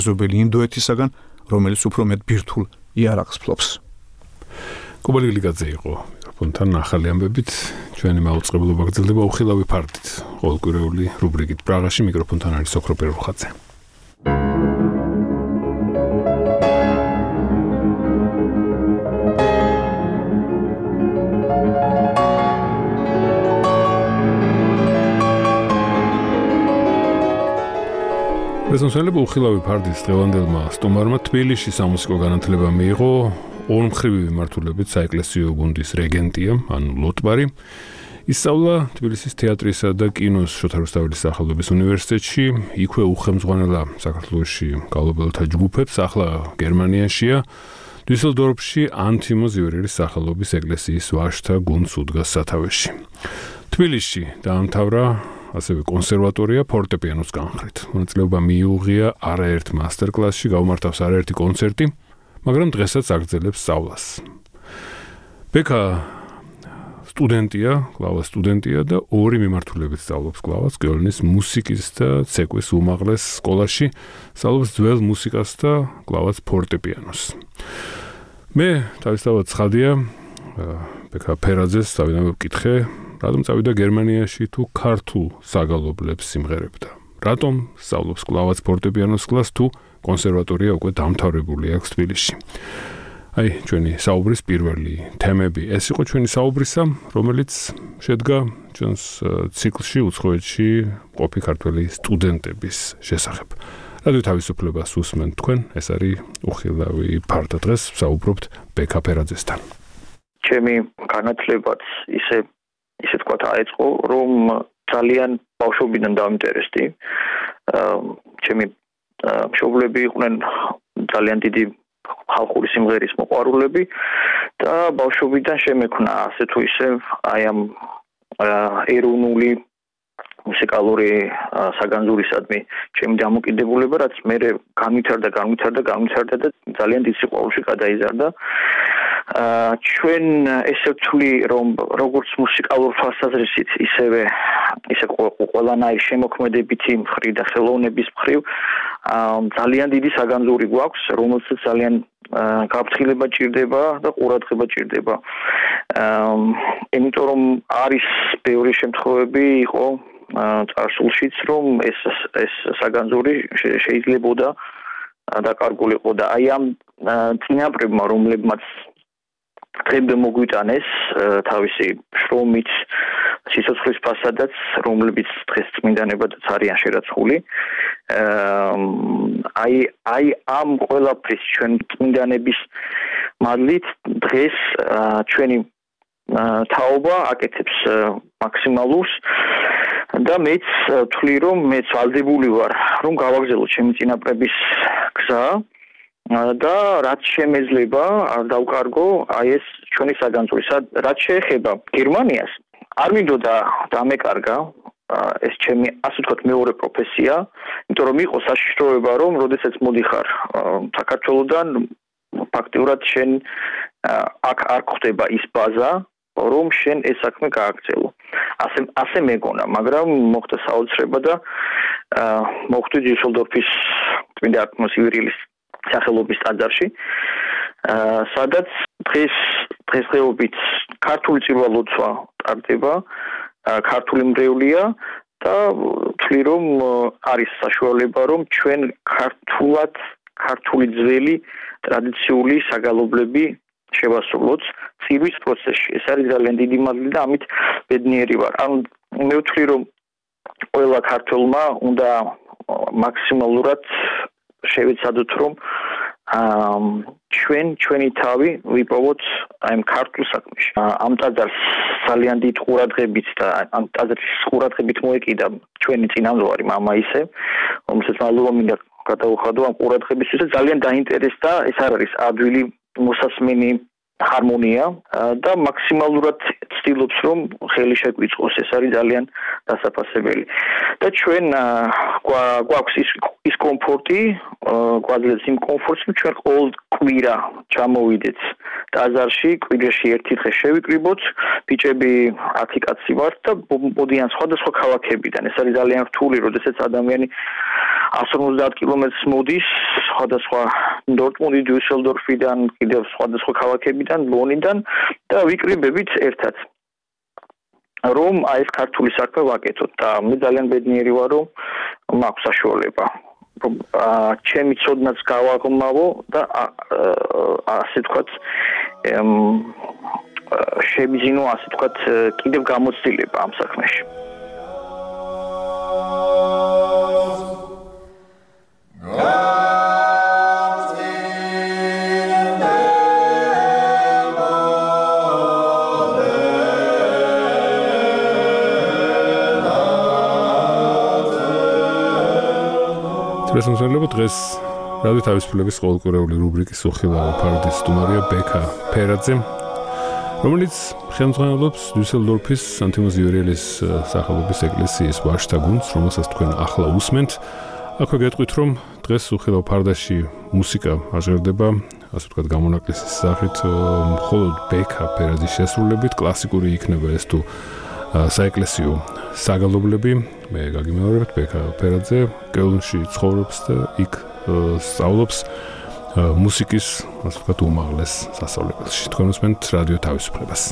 ზობელი ინდოეთისაგან, რომელიც უფრო მეტ ბირთვულ იარაღს ფლობს. კუბალი გლიკაძე იყო მიკროფონთან ახალი ამბებით, ჩვენი მაუწყებლობა გრძელდება უხილავი ფარდით. ყოველკვირეული რუბრიკით პრაღაში მიკროფონთან არის ოქრო პერუხაძე. მესამსვლელი უხილავი ფარდის დღევანდელმა სტუმარმა თბილისში სამუსიკო განათლება მიიღო ორმხრივი მიმართულებით საეკლესიო გუნდის რეგენტია, ანუ ლოტბარი. ისწავლა თბილისის თეატრისა და კინოს შოთა რუსთაველის სახელობის უნივერსიტეტში, იქვე უხელმძღვანელა საქართველოში გალობელთა ჯგუფებს, ახლა გერმანიაშია. დუსელდორფში ანთიმოზ იურერის სახელობის ეკლესიის ვაჟთა გუნდს უდგას სათავეში. თბილისში დაამთავრა ასევე კონსერვატორია ფორტეპიანოს განხრით. მონაწილეობა მიუღია არაერთ მასტერკლასში, გაუმართავს არაერთი კონცერტი, მაგრამ დღესაც აგრძელებს სწავლას. ბექა სტუდენტია, კლავას სტუდენტია და ორი მიმართულებით სწავლობს კლავას კიოლნის მუსიკის და ცეკვის უმაღლეს სკოლაში, სწავლობს ძველ მუსიკას და კლავას ფორტეპიანოს. მე თავისთავად ცხადია, ბექა ფერაძეს წავიდა მეკითხე, რატომ წავიდა გერმანიაში თუ ქართულ საგალობლებს სიმღერებდა? რატომ სწავლობს კლავაც ფორტეპიანოს კლასს თუ კონსერვატორია უკვე დამთავრებული აქვს თბილისში? აი, ჩვენი საუბრის პირველი თემები. ეს იყო ჩვენი საუბრისა, რომელიც შედგა ჩვენს ციკლში უცხოეთში ყოფი ქართველი სტუდენტების შესახებ. რადიო თავისუფლებას უსმენთ თქვენ, ეს არის უხილავი ფარდა. დღეს ვსაუბრობთ ბექა ფერაძესთან. ჩემი განათლებაც ისე თქვა დაიწყო, რომ ძალიან ბავშვობიდან დავინტერესდი. ჩემი მშობლები იყვნენ ძალიან დიდი ხალხური სიმღერის მოყვარულები და ბავშვობიდან შემექნა ასე თუ ისე აი ამ ეროვნული მუსიკალური საგანძურისადმი ჩემი დამოკიდებულება, რაც მე განვითარდა და ძალიან დიდ სიყვარულში გადაიზარდა. ჩვენ ესე ვთვლი, რომ როგორც მუსიკალურ თვალსაზრისით, ისე ყველანაირი შემოქმედებითი მხრივ და ხელოვნების მხრივ ძალიან დიდი საგანძური გვაქვს, რომელსაც ძალიან გაფრთხილება ჭირდება და ყურადღება ჭირდება. იმიტომ რომ არის ბევრი შემთხვევები იყო წარსულშიც, რომ ეს საგანძური შეიძლებოდა დაკარგულიყო და აი ამ წინაპრებმა, რომლებმაც დღემდე მოგვიტანეს თავისი შრომით, სიცოცხლის ფასადაც, რომლებიც დღეს წმინდანებადაც არიან შერაცხული. აი ამ ყველაფრის ჩვენ წმინდანების მადლით დღეს ჩვენი თაობა აკეთებს მაქსიმალურს და მეც ვთვლი, რომ მეც ვალდებული ვარ, რომ გავაგზავნო ჩემი წინაპრების გზა და რაც შემეძლება არ დავკარგო აი ეს ჩვენი საგანძური. რაც შეეხება გერმანიას, არ მინდოდა დამეკარგა ეს ჩემი ასე ვთქვათ მეორე პროფესია, იმიტომ რომ იყო საშიშროება, რომ როდესაც მოდიხარ საქართველოდან ფაქტიურად შენ აქ არ ხდება ის ბაზა, რომ შენ ეს საქმე გააგრძელო. ასე მეგონა, მაგრამ მოხდა საოცრება და მოხვდი დიუსელდორფის წმინდა არტემის იურიელის სახელობის ტაძარში, სადაც დღესდღეობით ქართული წირვა-ლოცვა ტარდება, ქართული მრევლია და ვთვლი, რომ არის საშუალება, რომ ჩვენ ქართული ძველი ტრადიციული საგალობლები შევასრულოთ წირვის პროცესში. ეს არის ძალიან დიდი მადლი და ამით ბედნიერი ვარ. მე ვთვლი, რომ ყველა ქართველმა უნდა მაქსიმალურად შევეცადოთ, რომ ჩვენი თავი ვიპოვოთ აი ამ ქართულ საქმეში. ამ ტაძარს ძალიან დიდ ყურადღებით და ამ ტაძრის ყურადღებით მოეკიდა ჩვენი წინამძღვარი მამა ისე, რომელსაც მადლობა მინდა გადაუხადო ამ ყურადღებისთვის და ძალიან დაინტერესდა. ეს არ არის ადვილი მოსასმენი ჰარმონია და მაქსიმალურად ცდილობს, რომ ხელი შეგვიწყოს. ეს არის ძალიან დასაფასებელი. და ჩვენ გვაქვს ის კომფორტი, გვაძლევს იმ კომფორტს, რომ ჩვენ ყოველ კვირა ჩამოვიდეთ ტაძარში, კვირაში ერთი დღე შევიკრიბოთ, ბიჭები 10 კაცი ვართ და მოდიან სხვადასხვა ქალაქებიდან. ეს არის ძალიან რთული, როდესაც ადამიანი 150 კილომეტრს მოდის სხვადასხვა დორტმუნდი, დიუსელდორფიდან, კიდევ სხვადასხვა ქალაქებიდან, ბონიდან და ვიკრიბებით ერთად. რომ აი ეს ქართული საქმე ვაკეთოთ და მე ძალიან ბედნიერი ვარ რომ მაქვს საშუალება. ჩემი ცოდნაც გავაღმავო და ასე ვთქვათ შემიძინო ასე ვთქვათ კიდევ გამოცდილება ამ საქმეში. რესურსებლებო დღეს რადიო თავისუფლების ყოველკვირეული რუბრიკის უხილავი ფარდის სტუმარია ბექა ფერაძე, რომელიც ხელმძღვანელობს დიუსელდორფის სანტიმოს იურიელის სახელობის ეკლესიის ვაჟთა გუნდს, რომელსაც თქვენ ახლა უსმენთ. აქვე გეტყვით, რომ დღეს უხილავ ფარდაში მუსიკა აჟღერდება, ასე ვთქვათ, გამონაკლისის სახით, მხოლოდ ბექა ფერაძის შესრულებით, კლასიკური იქნება ეს თუ საეკლესიო საგალობლები. მე გაგიმეორებთ ბექა ფერაძე კელნში ცხოვრობს და იქ სწავლობს მუსიკის, ასე ვთქვათ, უმაღლეს სასწავლებელში. თქვენ უსმენთ რადიო თავისუფლებას.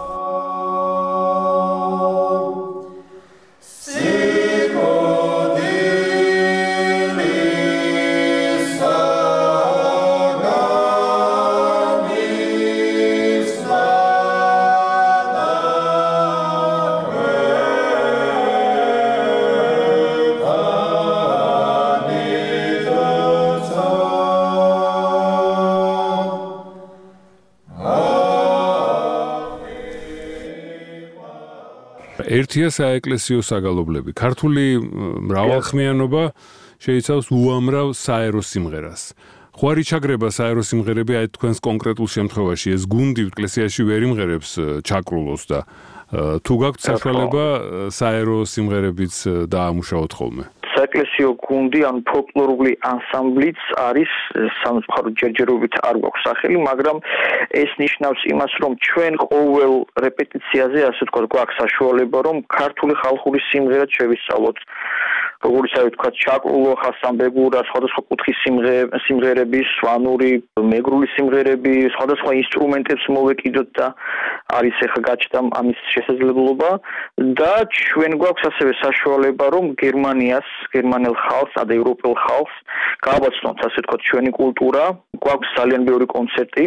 ერთია საეკლესიო საგალობლები. ქართული მრავალხმიანობა შეიცავს უამრავ საერო სიმღერას. ხო არ იჩაგრება საერო სიმღერები აი თქვენს კონკრეტულ შემთხვევაში ეს გუნდი ეკლესიაში ვერ იმღერებს ჩაკრულოს და თუ გაქვთ საშუალება საერო სიმღერებიც დაამუშავოთ ხოლმე. საეკლესიო გუნდი ან ფოლკლორული ანსამბლიც არის სამწუხაროდ ჯერჯერობით არ გვაქვს სახელი, მაგრამ ეს ნიშნავს იმას, რომ ჩვენ ყოველ რეპეტიციაზე, ასე ვთქვათ, გვაქვს საშუალება, რომ ქართული ხალხური სიმღერა შევისწავლოთ. როგორც ასე ვთქვათ, ჩაკრულო, ხასანბეგურა, სხვადასხვა კუთხის სიმღერები, სვანური, მეგრული სიმღერები, სხვადასხვა ინსტრუმენტებს მოვეკიდოთ და არის ახლა გაჩნდა ამის შესაძლებლობა და ჩვენ გვაქვს ასევე საშუალება, რომ გერმანელ ხალხს, ევროპელ ხალხს გავაცნოთ, ასე ვთქვათ, ჩვენი კულტურა. გვაქვს ძალიან ბევრი კონცერტი.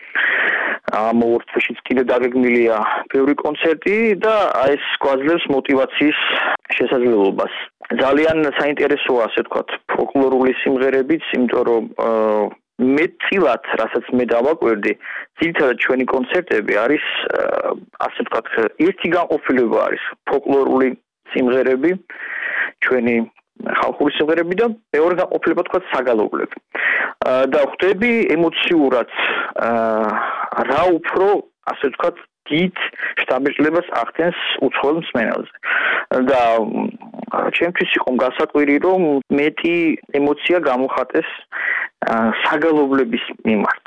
ამ ორთვეშიც კიდე დაგეგმილია ბევრი კონცერტი და ეს გვაძლევს მოტივაციის შესაძლებლობას. ძალიან საინტერესოა, ასე ვთქვათ, ფოლკლორული სიმღერებიც, იმიტომ რომ მეტწილად, რასაც მე დავაკვირდი, ძირითადად ჩვენი კონცერტები არის, ასე ვთქვათ, ერთი განყოფილება არის ფოლკლორული სიმღერები, ჩვენი ხალხური სიმღერები და მეორე განყოფილება თქვა საგალობლები. და ხვდები ემოციურად რა უფრო, ასე ვთქვათ, დიდ შთაბეჭდილებას ახდენს უცხოელ მსმენელზე. და ჩემთვის იყო გასაკვირი, რომ მეტი ემოცია გამოხატეს საგალობლების მიმართ.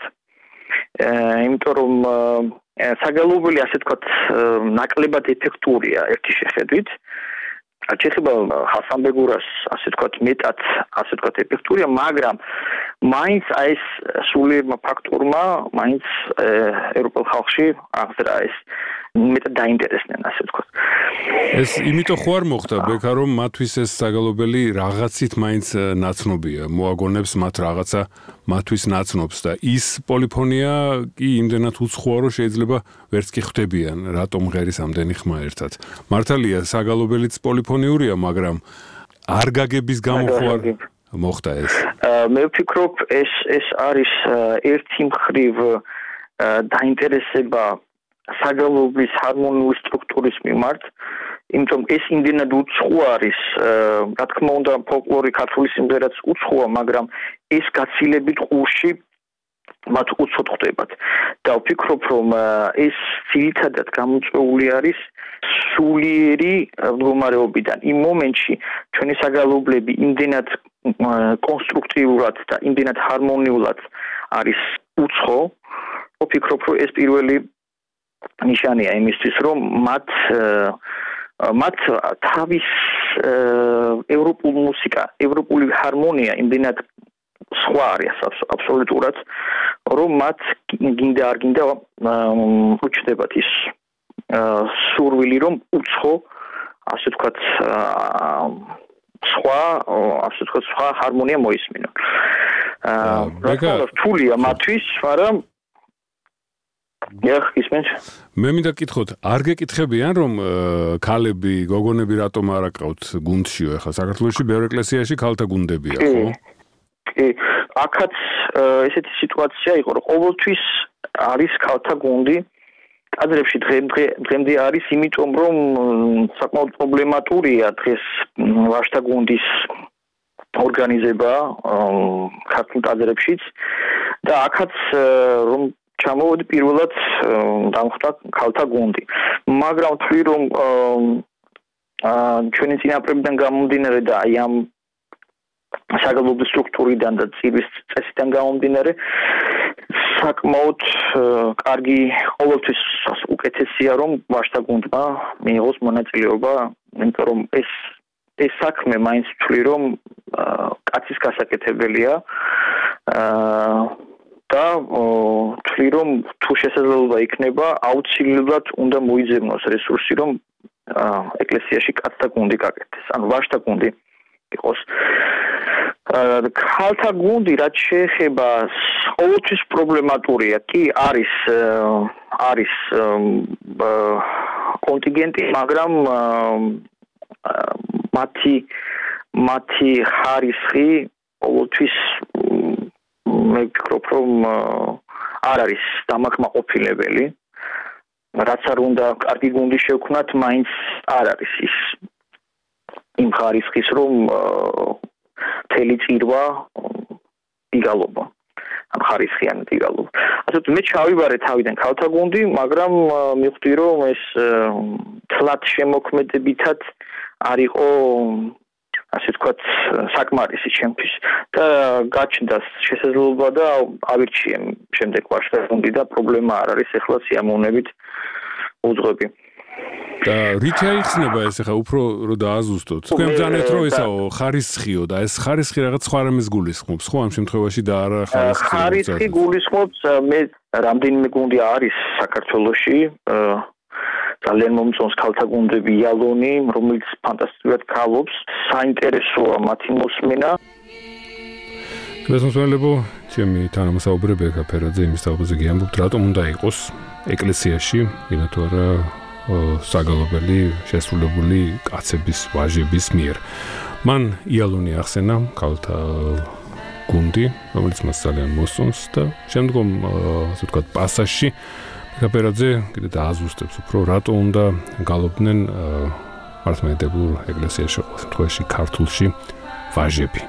იმიტომ რომ საგალობლები, ასე ვთქვათ, ნაკლებად ეფექტურია ერთი შეხედვით. შეიძლება ხასანბეგურას, ასე ვთქვათ, მეტად, ასე ვთქვათ, ეფექტურია, მაგრამ მაინც აი ეს სულიერმა ფაქტორმა, მაინც ევროპელ ხალხში აღძრა ეს მეტად დაინტერესდნენ, ასე ვთქვათ. ეს იმიტომ ხო არ მოხდა ბექა, რომ მათთვის ეს საგალობელი რაღაცით მაინც ნაცნობია, მოაგონებს მათ რაღაცა მათთვის ნაცნობს და ის პოლიფონია კი იმდენად უცხოა, რომ შეიძლება ვერც კი ხვდებიან, რატომ ღერის ამდენი ხმა ერთად. მართალია, საგალობელიც პოლიფონიურია, მაგრამ არ გაგების გამო ხო არ მოხდა ეს. მე ვფიქრობ, ეს არის ერთი მხრივ დაინტერესება საგალობლის ჰარმონიული სტრუქტურის მიმართ, იმიტომ ეს იმდენად უცხო არის, რა თქმა უნდა, ფოლკლორი ქართული სიმღერაც უცხოა, მაგრამ ეს გაცილებით ყურში მათ უცოდ ხდებათ. და ვფიქრობ, რომ ეს ძირითადად გამოწვეული არის სულიერი მდგომარეობიდან. იმ მომენტში ჩვენი საგალობლები იმდენად კონსტრუქტიულად და იმდენად ჰარმონიულად არის უცხო, ვფიქრობ, რომ ეს პირველი ნიშანია იმისთვის, რომ მათ მათ თავის ევროპული მუსიკა, ევროპული ჰარმონია იმდენად სხვა არის აბსოლუტურად, რომ მათ გინდა არ გინდა უჩნდებათ ის სურვილი, რომ უცხო, ასე ვთქვათ, სხვა ჰარმონია მოისმინონ. რთულია მათთვის, მაგრამ ისმენთ. მე მინდა გკითხოთ, არ გეკითხებიან, რომ ქალები, გოგონები რატომ არ აკრავთ გუნდშიო? ახლა საქართველოში ბევრ ეკლესიაში ქალთა გუნდებია, ხო? კი, აქაც ესეთი სიტუაცია იყო, რომ ყოველთვის არის ქალთა გუნდი. კადრებში დღემდე არის, იმიტომ რომ საკმაოდ პრობლემატურია დღეს ვაჟთა გუნდის ორგანიზება ქართულ კადრებშიც და აქაც რომ ჩამოვედი პირველად დამხვდა ქალთა გუნდი. მაგრამ თქვი რომ ჩვენი წინაპრებიდან გამომდინარე და აი ამ საგალობლი სტრუქტურიდან და წირვის წესიდან გამომდინარე საკმაოდ კარგი ყოველთვის უკეთესია რომ ვაჟთა გუნდმა მიიღოს მონაწილეობა, იმიტომ რომ ეს საქმე მაინც ვთვლი რომ კაცის გასაკეთებელია და ვთვლი რომ თუ შესაძლებლობა იქნება აუცილებლად უნდა მოიძებნოს რესურსი რომ ეკლესიაში კაცთა გუნდი გაკეთდეს, ანუ ვაჟთა გუნდი იყოს. ქალთა გუნდი რაც შეეხება ყოველთვის პრობლემატურია, კი არის კონტინგენტი, მაგრამ მათი ხარისხი ყოველთვის მე ვფიქრობ რომ არ არის დამაკმაყოფილებელი. რაც არ უნდა კარგი გუნდი შევქმნათ, მაინც არ არის ის იმ ხარისხის რომ მთელი წირვა იგალობა. ან ხარისხიანი იგალობა. ასეთ მე ჩავიბარე თავიდან ქალთა გუნდი, მაგრამ მივხვდი რომ ეს თლად შემოქმედებითად არ იყო ასე ვთქვათ საკმარისი ჩემთვის და გაჩნდა შესაძლებლობა და ავირჩიე შემდეგ ვაჟთა გუნდი და პრობლემა არ არის ახლა სიამოვნებით უძღვები. და რითი აიხსნება ეს ახლა უფრო რომ დააზუსტოთ. თქვენ ბრძანეთ რომ ესაო ხარისხიო და ეს ხარისხი რაღაც სხვა რამეს გულისხმობს, ხო ამ შემთხვევაში და არა ხარისხი. ხარისხი გულისხმობს მე რამდენიმე გუნდი არის საქართველოში ძალიან მომწონს ქალთა გუნდები იალონი, რომელიც ფანტასტიკურად ქალობს, საინტერესოა მათი მოსმენა. გასასვლელებო, ჩემი თანამსაუბრები ეკაფერაძე იმის თავზე გიამბობთ, რატომ უნდა იყოს ეკლესიაში, ვინათუ არა საგალობელი შესრულებული კაცების, ვაჟების მიერ. მან იალონი ახსენა ქალთა გუნდი, რომელიც მას ძალიან მოსწონს და შემდგომ ასე ვთქვათ პასაჟში ეკაფერაძე კიდე დააზუსტებს უფრო რატომ უნდა გალობდნენ მართლმადიდებულ ეკლესიაში, ყოველ შემთხვევაში ქართულში ვაჟები.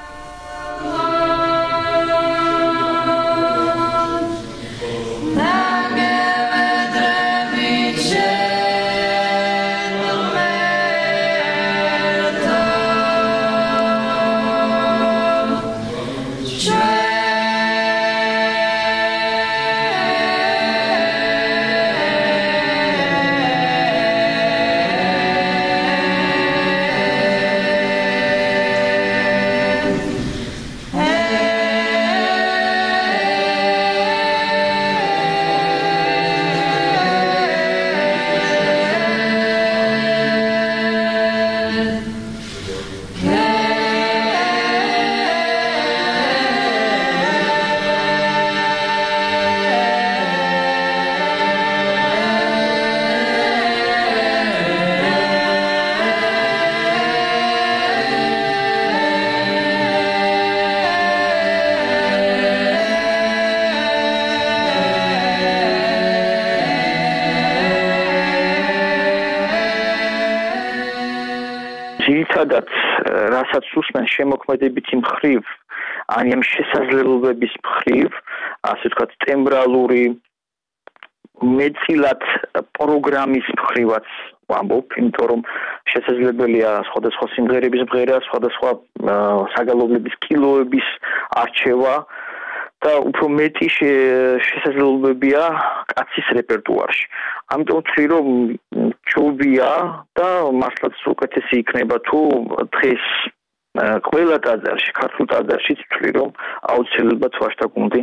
ძირითადად რასაც უსმენ შემოქმედებითი მხრივ, ან ამ შესაძლებლობების მხრივ, ასე ვთქვათ, ტემბრალური მეწილად პროგრამის მხრივაც ვამბობ, იმიტომ რომ შესაძლებელია სხვადასხვა სიმღერების მღერა, სხვადასხვა საგალობლების კილოების არჩევა და უფრო მეტი შესაძლებლობებია კაცის რეპერტუარში. ამიტომ ვთვლი რომ ჯობია და მართლაც უკეთესი იქნება თუ დღეს ყველა ტაძარში, ქართულ ტაძარშიც ვთვლი რომ აუცილებლად ვაჟთა გუნდი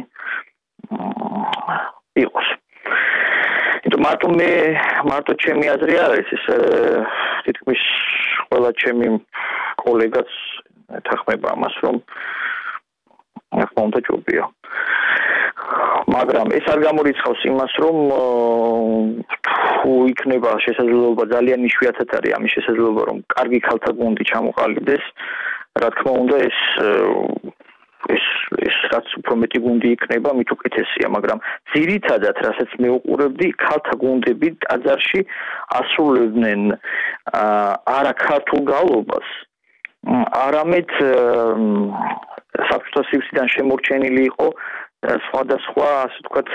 იყოს. მარტო ჩემი აზრი არ არის ეს თითქმის ყველა ჩემი კოლეგაც ეთანხმება ამას რომ ახლა უნდა ჯობია. მაგრამ ეს არ გამორიცხავს იმას რომ თუ იქნება შესაძლებლობა ძალიან იშვიათად არის ამის შესაძლებლობა რომ კარგი ქალთა გუნდი ჩამოყალიბდეს რა თქმა უნდა ეს რაც უფრო მეტი გუნდი იქნება მით უკეთესია მაგრამ ძირითადად რასაც მე უყურებდი ქალთა გუნდები ტაძარში ასრულებდნენ არა ქართულ გალობას არამედ საბჭოთა სივრციდან შემორჩენილი იყო სხვადასხვა ასე ვთქვათ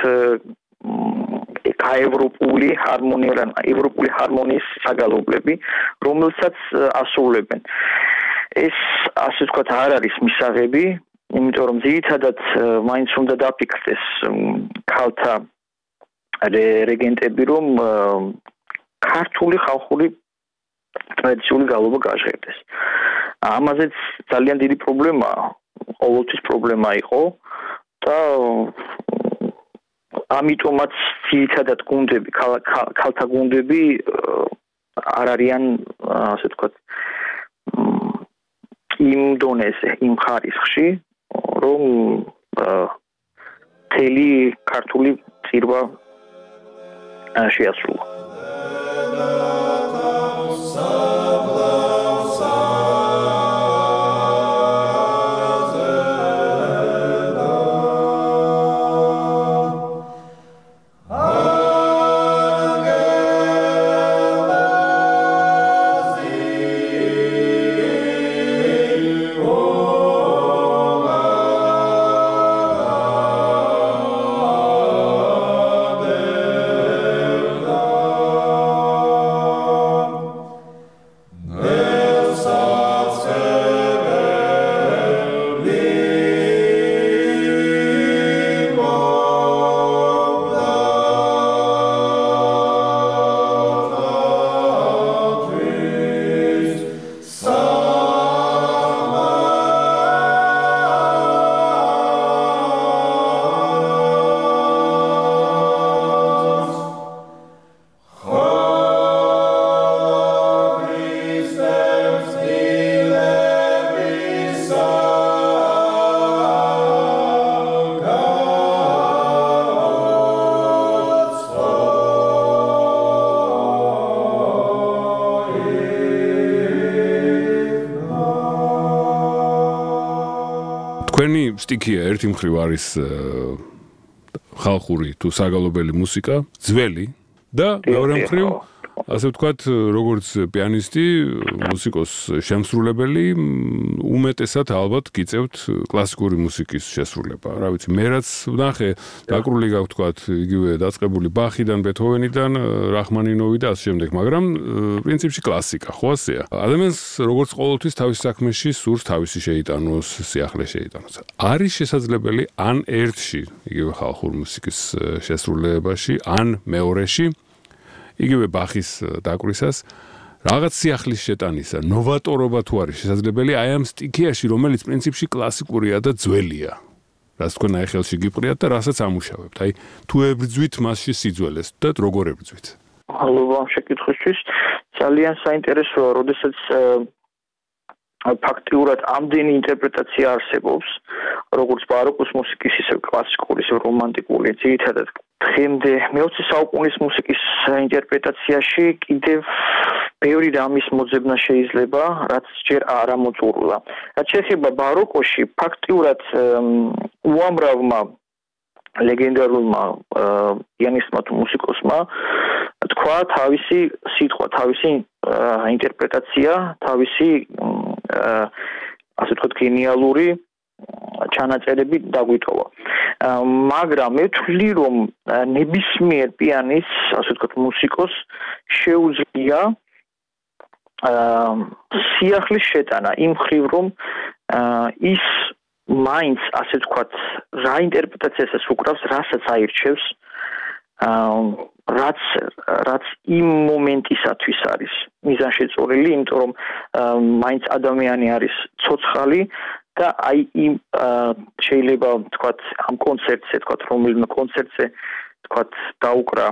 ევროპული ჰარმონიის საგალობლები რომელსაც ასრულებენ ეს ასე ვთქვათ არ არის მისაღები იმიტომ რომ ძირითადად მაინც უნდა დაფიქრდეს ქალთა რეგენტები რომ ქართული ხალხური ტრადიციული გალობა გაჟღერდეს ამაზეც ძალიან დიდი პრობლემაა ყოველთვის პრობლემა იყო და ამიტომაც ძირითადად გუნდები ქალთა გუნდები არ არიან ასე ვთქვათ იმ დონეზე იმ ხარისხში რომ მთელი ქართული წირვა შეასრულა თქვენი სტიქია ერთი მხრივ არის ხალხური თუ საგალობელი მუსიკა, ძველი და მეორე მხრივ ასე ვთქვათ, როგორც პიანისტი, მუსიკოს შემსრულებელი, უმეტესად ალბათ გიწევთ კლასიკური მუსიკის შესრულება. რა ვიცი, მე რაც ვნახე, დაკრული გაქვთ ვთქვათ, იგივე დაწყებული ბახიდან, ბეთჰოვენიდან, რაჰმანინოვი და ასე შემდეგ, მაგრამ პრინციპში კლასიკა, ხო ასეა? ადამიანს როგორც ყოველთვის თავის საქმეში სურს თავისი შეიტანოს, სიახლე შეიტანოს. არის შესაძლებელი ან ერთში, იგივე ხალხურ მუსიკის შესრულებაში, ან მეორეში იგივე ბახის დაკვრისას რაღაც სიახლის შეტანისა, ნოვატორობა თუ არის შესაძლებელი აი ამ სტიქიაში, რომელიც პრინციპში კლასიკურია და ძველია. რაც თქვენ აი ხელში გიპყრიათ და რასაც ამუშავებთ. აი თუ ებრძვით მასში სიძველეს და როგორ ებრძვით? მადლობა ამ შეკითხვისთვის. ძალიან საინტერესოა, როდესაც ფაქტიურად ამდენი ინტერპრეტაცია არსებობს, როგორც ბაროკოს მუსიკის, ისე კლასიკური, ისე რომანტიკული, ძირითადად დღემდე მე-20 საუკუნის მუსიკის ინტერპრეტაციაში კიდევ ბევრი რამის მოძებნა შეიძლება, რაც ჯერ არ ამოწურულა. რაც შეეხება ბაროკოში, ფაქტიურად უამრავმა ლეგენდარულმა პიანისტმა თუ მუსიკოსმა თქვა თავისი სიტყვა, თავისი ინტერპრეტაცია, თავისი ასე ვთქვათ გენიალური ჩანაწერები დაგვიტოვა. მაგრამ მე ვთვლი, რომ ნებისმიერ პიანისტს, ასე ვთქვათ, მუსიკოს შეუძლია სიახლის შეტანა იმ მხრივ, რომ ის მაინც, ასე ვთქვათ, რა ინტერპრეტაციასაც უკრავს, რასაც აირჩევს, რაც იმ მომენტისათვის არის მიზანშეწორილი, იმიტომ რომ მაინც ადამიანი არის ცოცხალი და აი იმ შეიძლება თქვათ ამ კონცერტზე, თქვათ რომელიმე კონცერტზე თქვათ დაუკრა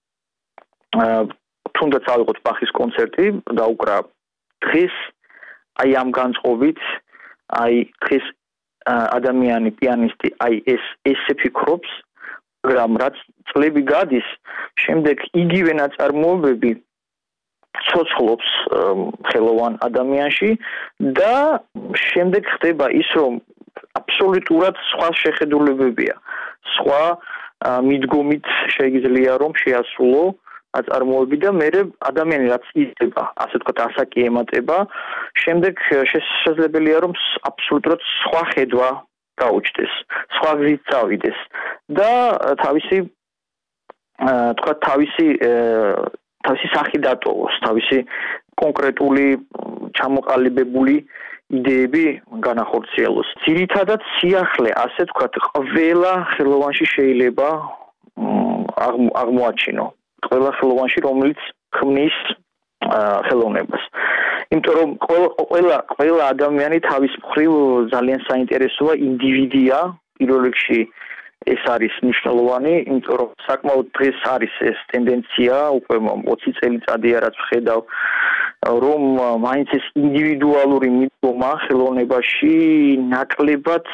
თუნდაც ავიღოთ ბახის კონცერტი, დაუკრა დღეს აი ამ განწყობით, აი დღეს ადამიანი პიანისტი აი ესე ფიქრობს, მაგრამ რაც წლები გადის, შემდეგ იგივე ნაწარმოებები ცოცხლობს ხელოვან ადამიანში და შემდეგ ხდება ის, რომ აბსოლუტურად სხვა შეხედულებებია, სხვა მიდგომით შეიძლება რომ შეასრულო ნაწარმოები და მე ადამიანი რაც იწყება, ასე ვთქვათ, ასაკი ემატება, შემდეგ შესაძლებელია რომ აბსოლუტურად სხვა ხედვა გაუჩნდეს, სხვა გზით წავიდეს და თავისი თქვათ თავისი სახი დატოვოს, თავისი კონკრეტული ჩამოყალიბებული იდეები განახორციელოს. ძირითადად სიახლე, ასე ვთქვათ, ყველა ხელოვანში შეიძლება აღმოაჩინო. ყველა ხელოვანში, რომელიც ქმნის ხელოვნებას. იმიტომ რომ ყველა ადამიანი თავის მხრივ ძალიან საინტერესოა ინდივიდია, პირველ რიგში ეს არის მნიშვნელოვანი, იმიტომ რომ საკმაოდ დღეს არის ეს ტენდენცია, უკვე 20 წელიწადია რაც ვხედავ, რომ მაინც ეს ინდივიდუალური მიდგომა ხელოვნებაში ნაკლებად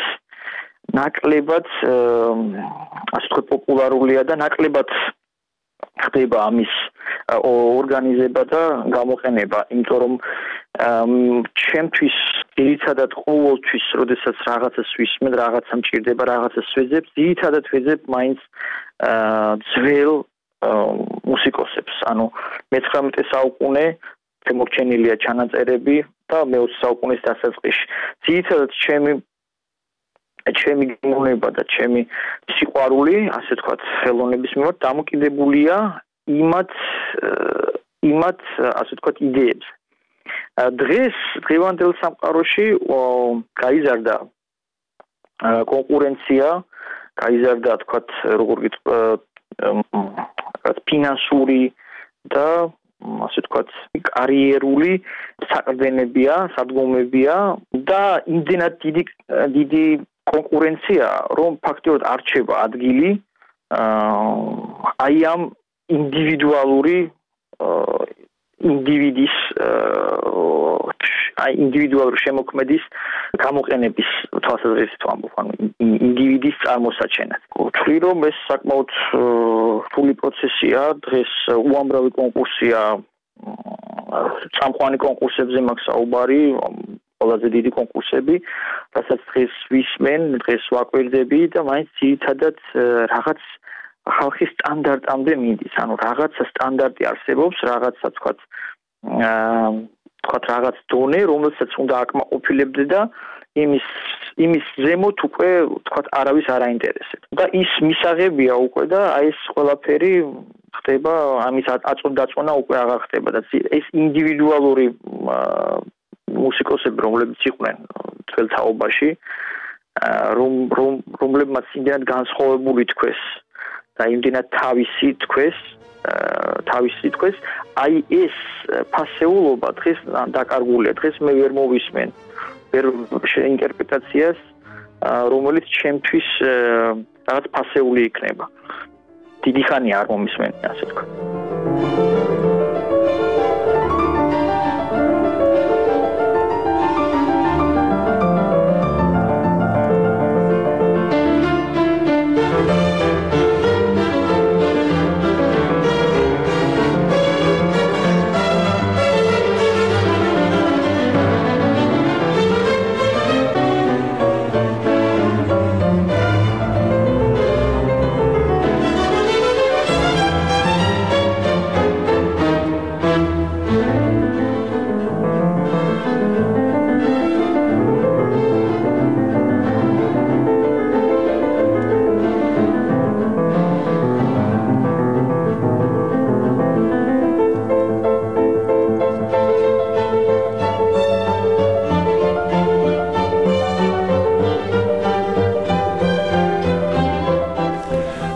ასე ვთქვათ პოპულარულია და ნაკლებად ხდება ამის ორგანიზება და გამოყენება, იმიტომ რომ ჩემთვის ძირითადად ყოველთვის, როდესაც რაღაცას ვისმენ, რაღაცა მჭირდება, რაღაცას ვეძებ, ძირითადად ვეძებ მაინც ძველ მუსიკოსებს. ანუ მე-19 საუკუნე შემორჩენილია ჩანაწერები და მე-20 საუკუნის დასაწყისში. ძირითადად ჩემი გმონება და ჩემი სიყვარული, ასე ვთქვათ, ხელოვნების მიმართ დამოკიდებულია იმათ, ასე ვთქვათ, იდეებზე. დღევანდელ სამყაროში გაიზარდა კონკურენცია, გაიზარდა, თქვათ, როგორ ვთქვათ, ფინანსური და ასე ვთქვათ, კარიერული საყრდენებია, სადგომებია და იმდენად დიდი კონკურენცია, რომ ფაქტობრივად არ რჩება ადგილი აი ამ ინდივიდუალური ინდივიდის ინდივიდუალური შემოქმედის გამოყენების თვალსაზრისით ვამბობ, ანუ ინდივიდის წარმოსაჩენად. ვთვლი რომ ეს საკმაოდ რთული პროცესია, დღეს უამრავი კონკურსია, წამყვანი კონკურსებზე მაქვს საუბარი, ყველაზე დიდი კონკურსები, რასაც დღეს ვისმენ, დღეს ვაკვირდები და მაინც ძირითადად რაღაც ხალხის სტანდარტამდე მიდის, ანუ რაღაცა სტანდარტი არსებობს, რაღაცა თქვათ რაღაც დონე, რომელსაც უნდა აკმაყოფილებდე და იმის ზემოთ უკვე თქვათ არავის არ აინტერესებს. და ის მისაღებია უკვე და აი ეს ყველაფერი ხდება, ამის აწონდაწონა უკვე აღარ ხდება და ეს ინდივიდუალური მუსიკოსები, რომლებიც იყვნენ ძველ თაობაში, რომლებმაც იმდენად განსხვავებული თქვეს და იმდენად თავისი თქვეს, აი ეს ფასეულობა დღეს დაკარგულია, დღეს მე ვერ მოვისმენ ვერ ინტერპრეტაციას, რომელიც ჩემთვის რაღაც ფასეული იქნება. დიდი ხანია არ მომისმენ, ასე ვთქვათ.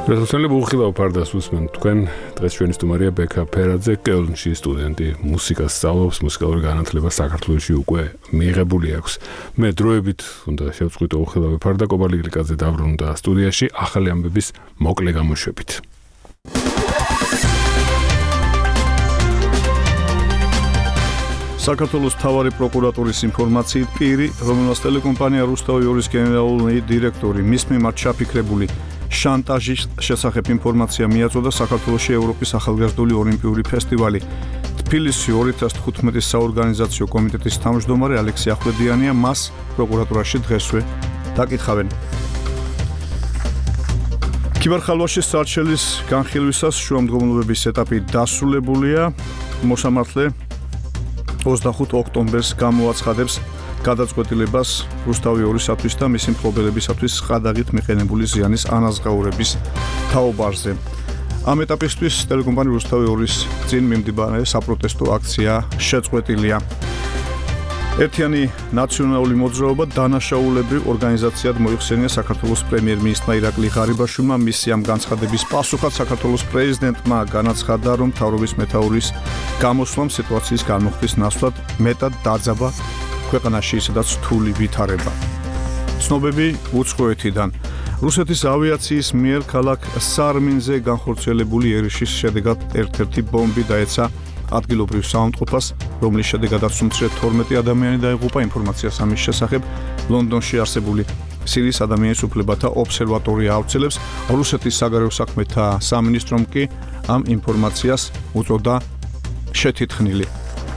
რესურსები უხილავ ფარდას უსმენ თქვენ დღეს ჩვენი სტუმარია ბექა ფერაძე კელნში სტუდენტი მუსიკას სწავლობს მუსიკალური განათლება საქართველოში უკვე მიიღებული აქვს მე დროებით უნდა შევწყვიტო უხილავ ფარდა კობალი გლიკაძე დაბრუნდა სტუდიაში ახალი ამბების მოკლე გამოშვებით საქართველოს მთავარი პროკურატურის ინფორმაციით პირი, რომელსაც ტელეკომპანია რუსთავი 2-ის გენერალური დირექტორი მის მიმართ ჩაფიქრებული შანტაჟის შესახებ ინფორმაცია მიაწოდა საქართველოში ევროპის ახალგაზრდული ოლიმპიური ფესტივალი. თბილისში 2015-ის საორგანიზაციო კომიტეტის თავმჯდომარე ალექსი ახვლედიანია მას პროკურატურაში დღესვე დაკითხავენ. ქიმარხალვაშის სარჩელის განხილვისას შუამდგომლობების ეტაპი დასრულებულია. მოსამართლე 25 ოქტომბერს გამოაცხადებს გადაწყვეტილებას რუსთავი 2-ისათვის და მისი მფლობელებისათვის ყადაღით მიყენებული ზიანის ანაზღაურების თაობარზე. ამ ეტაპისთვის ტელეკომპანია რუსთავი 2-ის წინ მიმდინარე საპროტესტო აქცია შეწყვეტილია. ერთიანი ნაციონალური მოძრაობა დანაშაულებრივ ორგანიზაციად მოიხსენია საქართველოს პრემიერ-მინისტრმა ირაკლი ღარიბაშვილმა მისი ამ განცხადების პასუხად საქართველოს პრეზიდენტმა განაცხადა, რომ მთავრობის მეთაურის გამოსვლამ სიტუაციის განმოხტვის ნაცვლად მეტად დაძაბა ქვეყანაში ისედაც რთული ვითარება. ცნობები უცხოეთიდან. რუსეთის ავიაციის მიერ ქალაქ სარმინზე განხორციელებული ერიშის შედეგად ერთ-ერთი ბომბი დაეცა ადგილობრივ საავადმყოფოს, რომლის შედეგადაც უმცირე 12 ადამიანი დაიღუპა. ინფორმაციას ამის შესახებ ლონდონში არსებული სირიის ადამიანის უფლებათა ობსერვატორია ავრცელებს. რუსეთის საგარეო საქმეთა სამინისტრომ კი ამ ინფორმაციას უწოდა შეთითხნილი.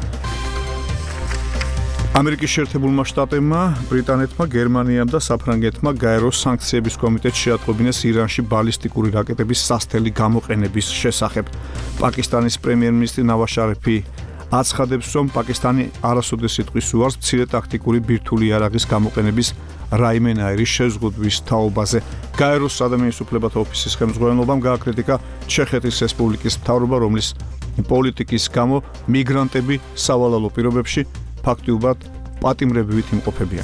ამერიკის შეერთებულმა შტატებმა, ბრიტანეთმა, გერმანიამ და საფრანგეთმა გაეროს სანქციების კომიტეტს შეატყობინეს ირანში ბალისტიკური რაკეტების სასთელი გამოყენების შესახებ. პაკისტანის პრემიერ-მინისტრი ნავაზ შარიფი აცხადებს, რომ პაკისტანი არასოდეს იტყვის უარს მცირე ტაქტიკური ბირთვული იარაღის გამოყენების რაიმენაირის შეზღუდვის თაობაზე. გაეროს ადამიანის უფლებათა ოფისის ხელმძღვანელობამ გააკრიტიკა ჩეხეთის რესპუბლიკის მთავრობა, რომლის პოლიტიკის გამო მიგრანტები სავალალო პირობებში ფაქტიურად პატიმრებივით იმყოფებიან.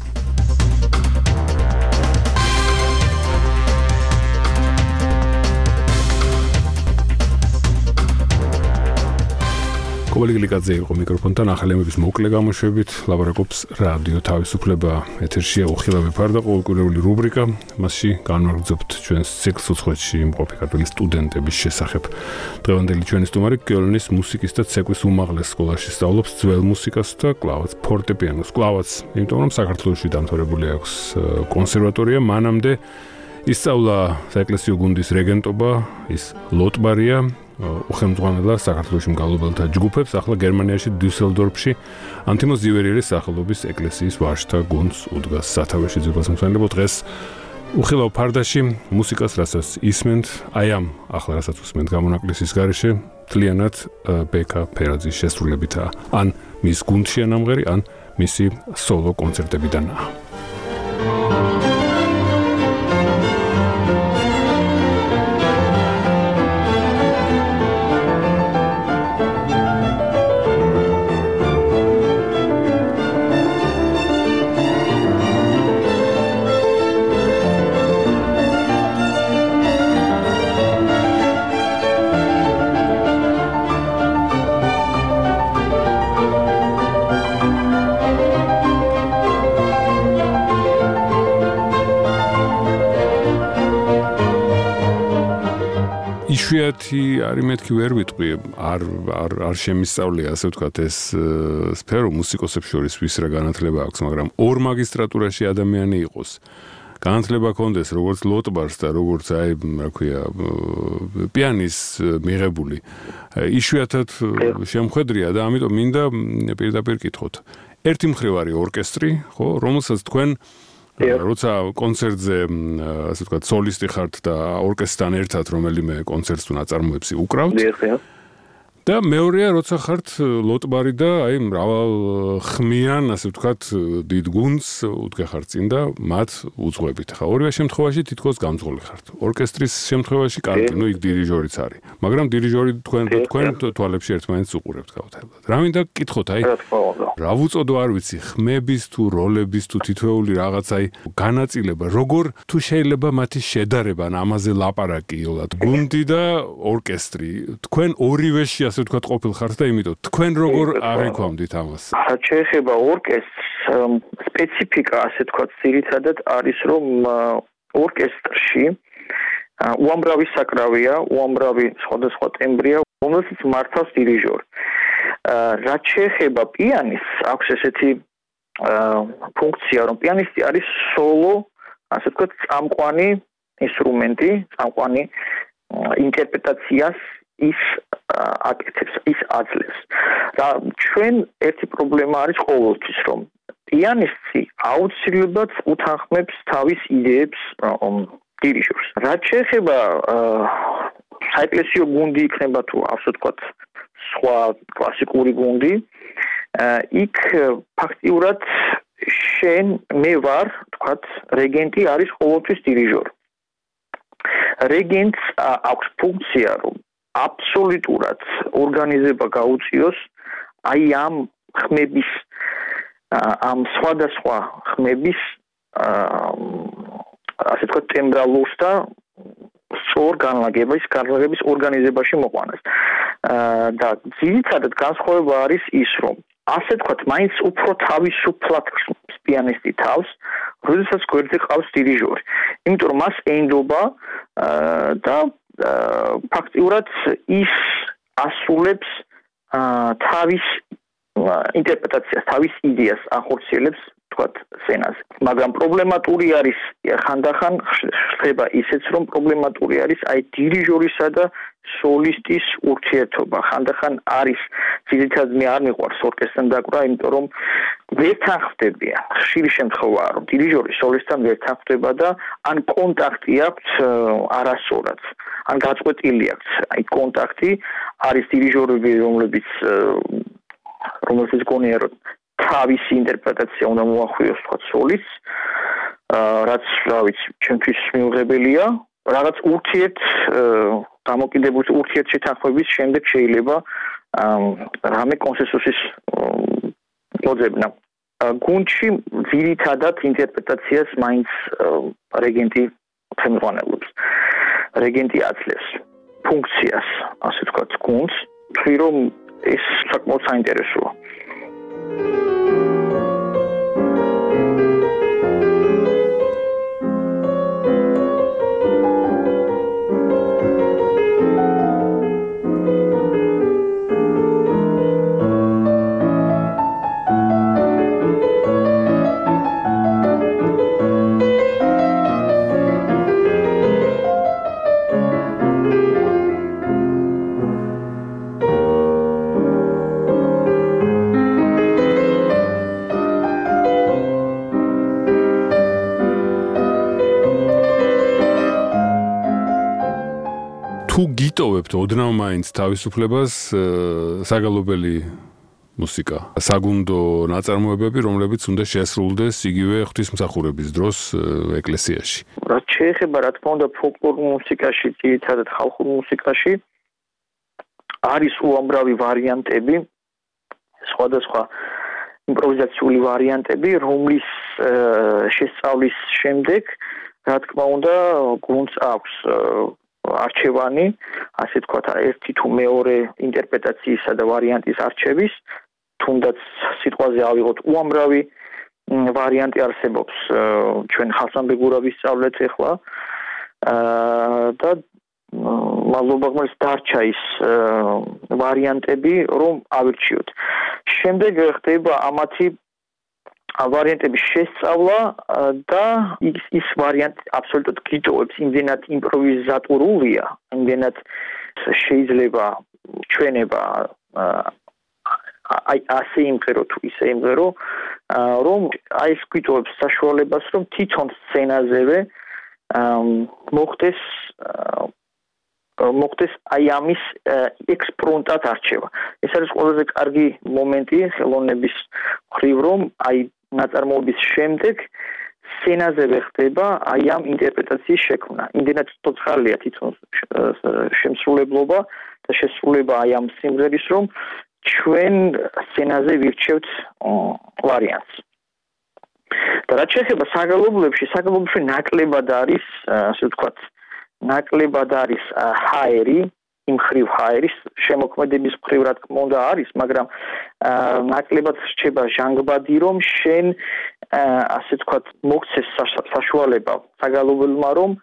კობალი გლიკაძე იყო მიკროფონთან ახალი ამბების მოკლე გამოშვებით ლაბორატორიის რადიო თავისუფლება ეთერშია უხილავი ფარდა ყოველკვირეული რუბრიკა მასში განვაგრძობთ ჩვენს ციკლს უცხოეთში იმყოფი ქართველი სტუდენტების შესახებ დღევანდელი ჩვენი სტუმარი კელნის მუსიკის და ცეკვის უმაღლეს სკოლაში სწავლობს ძველ მუსიკას და კლავაც ფორტეპიანოს კლავაც იმიტომ რომ საქართველოში დამთავრებული აქვს კონსერვატორია მანამდე ისწავლა საეკლესიო გუნდის რეგენტობა ის ლოტბარია უხელმძღვანელა საქართველოში მგალობელთა ჯგუფებს ახლა გერმანიაში დიუსელდორფში ანთიმოზ ზივერიელის სახელობის ეკლესიის ვაჟთა გუნდს უდგას სათავეში ძვირფასმცველებო დღეს უხილავ ფარდაში მუსიკას რასაც ისმენთ აი ამ ახლა რასაც უსმენთ გამონაკლისის გარეშე მთლიანად ბექა ფერაძის შესრულებითაა ან მის გუნდშია ნამღერი ან მისი სოლო კონცერტებიდანაა იშვიათი არის მეთქი ვერ ვიტყვი არ შემისწავლია ასე ვთქვათ ეს სფერო მუსიკოსებს შორის ვის რა განათლება აქვს მაგრამ ორ მაგისტრატურაში ადამიანი იყოს განათლება ქონდეს როგორც ლოტბარს და როგორც აი რა ქვია პიანის მიღებული იშვიათად შემხედრია და ამიტომ მინდა პირდაპირ კითხოთ ერთი მხრივ არის ორკესტრი ხო რომელსაც თქვენ როცა კონცერტზე ასე ვთქვათ სოლისტი ხართ და ორკესტრთან ერთად რომელიმე კონცერტს თუ ნაწარმოებს უკრავთ და და მეორეა, როცა ხართ ლოტბარი და აი მრავალ ხმიან, ასე ვთქვათ, დიდ გუნდს უდგეხართ წინ და მათ უძღვებით. ხა ორივე შემთხვევაში თითქოს გამძღოლი ხართ. ორკესტრის შემთხვევაში კარგი, იქ დირიჟორიც არის. მაგრამ დირიჟორი თქვენ თვალებში ერთმანეთს უყურებთ გაუთავებად. რა მინდა გკითხოთ, აი რა ვუწოდო არ ვიცი, ხმების თუ როლების თუ თითოეული რაღაცა განაწილება, როგორ თუ შეიძლება მათი შედარება, ამაზე ლაპარაკიოთ. გუნდი და ორკესტრი, თქვენ ორივეში ასე ვთქვათ ყოფილხართ და იმიტომ თქვენ როგორ აღიქვამდით ამას? შეეხება ორკესტრს, სპეციფიკა ასე ვთქვათ, ძირითადად არის, რომ ორკესტრში უამრავი საკრავია, უამრავი სხვადასხვა ტემბრია, რომელსაც მართავს დირიჟორი. რაც შეეხება პიანისტს, აქვს ესეთი ფუნქცია, რომ პიანისტი არის სოლო, ასე ვთქვათ, წამყვანი ინსტრუმენტი, წამყვანი ინტერპრეტაციას ის აკეთებს, ის აძლევს. და ჩვენ ერთი პრობლემა არის ყოველთვის, რომ პიანისტი აუცილებლად უთანხმებს თავის იდეებს დირიჟორს. რაც შეეხება საეკლესიო გუნდი იქნება თუ ასე ვთქვათ, სხვა კლასიკური გუნდი, იქ ფაქტიურად მე ვარ, ვთქვათ, რეგენტი არის ყოველთვის დირიჟორი. რეგენტს აქვს ფუნქცია, რომ აბსოლუტურად ორგანიზება გაუწიოს აი ამ ხმების, ამ სხვადასხვა ხმების, ასე ვთქვათ, ტემბრალურს და სწორ განლაგების ორგანიზებაში მოყვანას. და ძირითადად განსხვავება არის ის, რომ ასე ვთქვათ, მაინც უფრო თავისუფლად პიანისტი თავს, როდესაც გვერდზე ყავს დირიჟორი. იმიტომ რომ მას ენდობა და ფაქტიურად ის ასრულებს თავის ინტერპრეტაციას, თავის იდეას ახორციელებს, ვთქვათ, სცენაზე. მაგრამ პრობლემატური არის ხანდახან ხდება ისეც, რომ პრობლემატური არის აი დირიჟორისა და სოლისტის ურთიერთობა. ხანდახან არის, ძირითადად მე არ მიყვარს ორკესტრთან დაკვრა, იმიტომ რომ ვერ თანხმდებიან. ხშირი შემთხვევაა, რომ დირიჟორი სოლისტთან ვერ თანხმდება და ან კონტაქტი აქვს არასწორად, ან გაწყვეტილი აქვს აი კონტაქტი, არის დირიჟორები, რომელსაც გონია, რომ თავისი ინტერპრეტაცია უნდა მოახვიოს, თქვათ, სოლისტს, რაც, რა ვიცი, ჩვენთვის მიუღებელია. რაღაც დამოკიდებული ურთიერთშეთანხმების შემდეგ შეიძლება რამე კონსენსუსის მოძებნა. გუნდში ძირითადად ინტერპრეტაციას მაინც რეგენტი ხელმძღვანელობს. რეგენტი აძლევს ფუნქციას, ასე ვთქვათ, გუნდს, თქვი რომ ეს საკმაოდ საინტერესოა. თუ გიტოვებთ ოდნავ მაინც თავისუფლებას საგალობელი მუსიკა, საგუნდო ნაწარმოებები, რომლებიც უნდა შეასრულდეს იგივე ღვთისმსახურების დროს ეკლესიაში. რაც შეეხება, რა თქმა უნდა, ფოლკლორულ მუსიკაში, ძირითადად ხალხურ მუსიკაში არის უამრავი ვარიანტები, სხვადასხვა იმპროვიზაციული ვარიანტები, რომლის შესწავლის შემდეგ, რა თქმა უნდა, გუნდს აქვს არჩევანი, ასე ვთქვათ, ერთი თუ მეორე ინტერპრეტაციისა და ვარიანტის არჩევის, თუნდაც სიტყვაზე ავიღოთ, უამრავი ვარიანტი არსებობს. ჩვენ ხალხსამბეგურა ვისწავლეთ ახლა და მადლობა ღმერთს დარჩა ის ვარიანტები, რომ ავირჩიოთ. შემდეგ ხდება ამათი ვარიანტების შესწავლა და ის ვარიანტი აბსოლუტურად გიტოვებს, იმდენად იმპროვიზატორულია, იმდენად შეიძლება ჩვენება აი ასე იმღერო თუ ისე იმღერო, რომ აი ეს გიტოვებს საშუალებას, რომ თვითონ სცენაზევე მოხდეს მოხდეს აი ამის ექსპრონტად არჩევა. ეს არის ყველაზე კარგი მომენტი ხელოვნების მხრივ, რომ აი ნაწარმოების შემდეგ სცენაზევე ხდება აი ამ ინტერპრეტაციის შექმნა. იმდენად ცოცხალია თვითონ შემსრულებლობა და შესრულება აი ამ სიმღერის, რომ ჩვენ სცენაზე ვირჩევთ ვარიანტს. და რაც შეეხება საგალობლებში ნაკლებად არის, ასე ვთქვათ, ნაკლებად არის ჰაერი, იმ ხრივ ჰაერის შემოქმედების მხრივ რა თქმა უნდა არის, მაგრამ ნაკლებად რჩება ჟანგბადი, რომ შენ ასე ვთქვათ, მოგცეს საშუალება საგალობელმა, რომ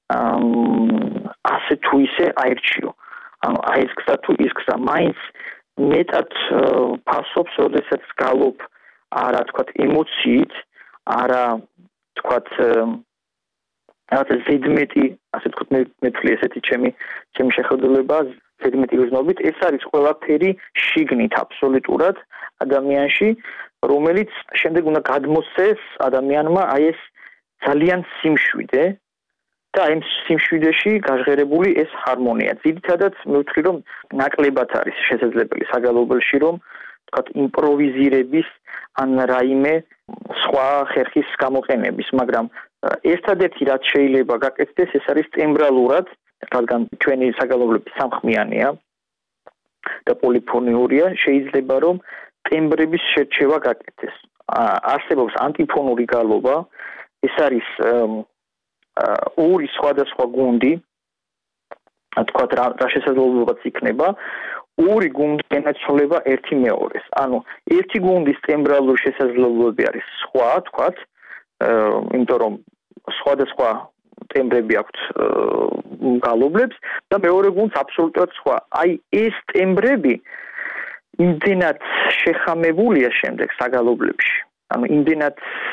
ასე თუ ისე აირჩიო. ანუ აი ეს გზა თუ ის გზა მაინც მეტად ფასობს, როდესაც გალობ არა თქვათ ემოციით, არა თქვათ რაღაც ზედმეტი, ასე თქვათ მეცლი ესეთი ჩემი შეხედულება, ზედმეტი უზნობით, ეს არის ყველაფერი შიგნით აბსოლუტურად ადამიანში, რომელიც შემდეგ უნდა გადმოსცეს ადამიანმა აი ეს ძალიან სიმშვიდე და აი სიმშვიდეში გაჟღერებული ეს ჰარმონია. ძირითადად მე ვთვლი, რომ ნაკლებად არის შესაძლებელი საგალობელში, რომ თქვათ იმპროვიზირების ან რაიმე სხვა ხერხის გამოყენების, მაგრამ ერთადერთი რაც შეიძლება გაკეთდეს, ეს არის ტემბრალურად, რადგან ჩვენი საგალობლები სამხმიანია და პოლიფონიურია, შეიძლება რომ ტემბრების შერჩევა გაკეთდეს. არსებობს ანტიფონური გალობა, ეს არის ორი სხვადასხვა გუნდი, თქვათ რა შესაძლებლობაც იქნება, ორი გუნდი ენაცვლება ერთი მეორეს. ანუ ერთი გუნდის ტემბრალური შესაძლებლობები არის სხვა, თქვათ, იმიტომ რომ სხვადასხვა ტემბრები აქვს გალობლებს და მეორე გუნდს აბსოლუტურად სხვა. აი ეს ტემბრები იმდენად შეხამებულია შემდეგ საგალობლებში. ანუ იმდენად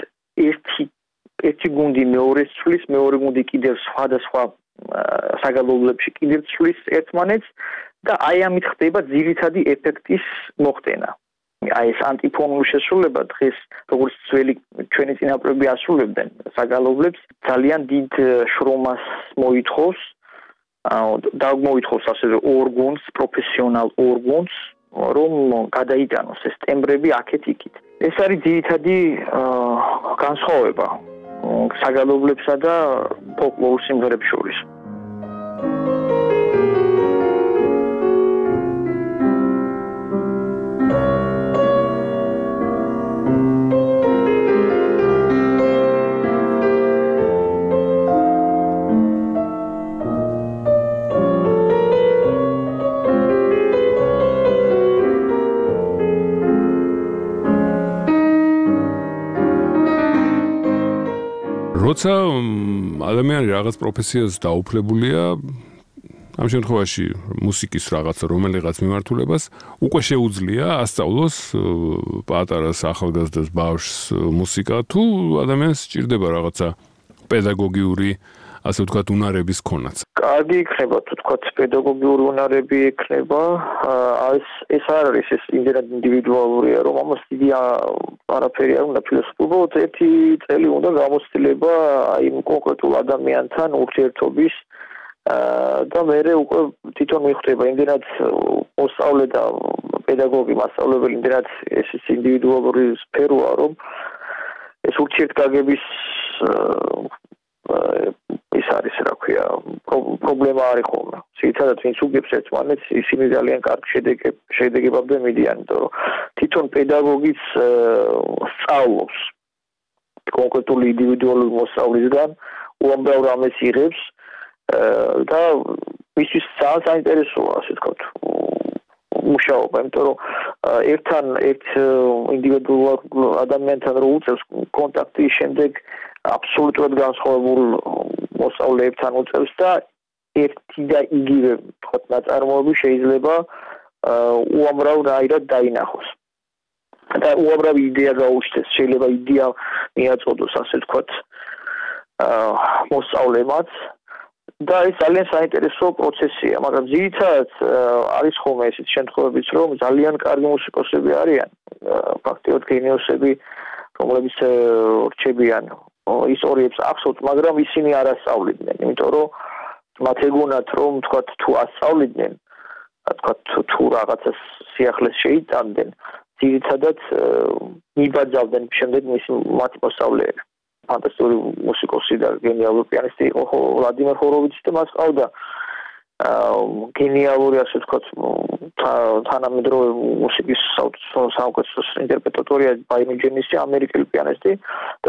ერთი გუნდი მეორეს ცვლის, მეორე გუნდი კიდევ სხვადასხვა საგალობლებში კიდევ ცვლის ერთმანეთს და აი ამით ხდება ძირითადი ეფექტის მოხდენა. აი ეს ანტიფონური შესრულება დღეს როგორც ჩვენი წინაპრები ასრულებდნენ საგალობლებს, ძალიან დიდ შრომას მოითხოვს, მოითხოვს ასევე ორ გუნდს, პროფესიონალ ორ გუნდს, რომ გადაიტანოს ეს ტემბრები აქეთ-იქით. ეს არის ძირითადი განსხვავება საგალობლებსა და ფოლკლორულ სიმღერებს შორის. როცა ადამიანი რაღაც პროფესიას დაუფლებულია, ამ შემთხვევაში მუსიკის რომელიღაც მიმართულებას უკვე შეუძლია ასწავლოს პატარას ახალგაზრდას ბავშვს მუსიკა, თუ ადამიანს სჭირდება რაღაცა პედაგოგიური, ასე ვთქვათ, უნარების ქონაც. კარგი იქნება, თუ თქვათ, პედაგოგიური უნარები ექნება, ეს არ არის, ეს იმდენად ინდივიდუალურია, რომ ამას დიდი არაფერი არ უნდა ფილოსოფიურად, ერთი წელი უნდა გამოცდილება აი კონკრეტულ ადამიანთან ურთიერთობის და მერე უკვე თვითონ მიხვდება იმდენად მოსწავლე და პედაგოგი, მასწავლებელი იმდენად ეს ინდივიდუალური სფეროა, რომ ეს ურთიერთგაგების ის არის, რა ქვია, პრობლემა არის ხოლმე. ძირითადად ვინც უგებს ერთმანეთს, ისინი ძალიან კარგ შედეგებამდე მიდიან, იმიტომ რომ თვითონ პედაგოგიც სწავლობს კონკრეტული ინდივიდუალური მოსწავლისგან, უამრავ რამეს იღებს და მისთვის ძალიან საინტერესოა, ასე ვთქვათ, მუშაობა, იმიტომ რომ ერთ ინდივიდუალურ ადამიანთან რო უწევს კონტაქტი, შემდეგ აბსოლუტურად განსხვავებულ მოსწავლეებთან უწევს და ერთი და იგივე ვთქვათ ნაწარმოები შეიძლება უამრავ რაირად დაინახოს. და უამრავი იდეა გაუჩნდეს, შეიძლება იდეა მიაწოდოს, ასე ვთქვათ, მოსწავლემაც და ეს ძალიან საინტერესო პროცესია, მაგრამ ძირითადად არის ხოლმე ესეთ შემთხვევებიც, რომ ძალიან კარგი მუსიკოსები არიან, ფაქტიურად გენიოსები, რომლებიც რჩებიან ისტორიებს ახსოვთ, მაგრამ ისინი არ ასწავლიდნენ, იმიტომ რომ მათ ეგონათ რომ თქვათ თუ ასწავლიდნენ თქვათ თუ რაღაცა სიახლეს შეიტანდნენ ძირითადად მიბაძავდნენ შემდეგ მათი მოსწავლეები ფანტასტიკური მუსიკოსი და გენიალური პიანისტი იყო ვლადიმერ ჰოროვიცი და მას ყავდა გენიალური ასე ვთქვათ თანამედროვე მუსიკის საუკეთესო ინტერპრეტატორია ბაინი ჯენისი ამერიკელი პიანისტი და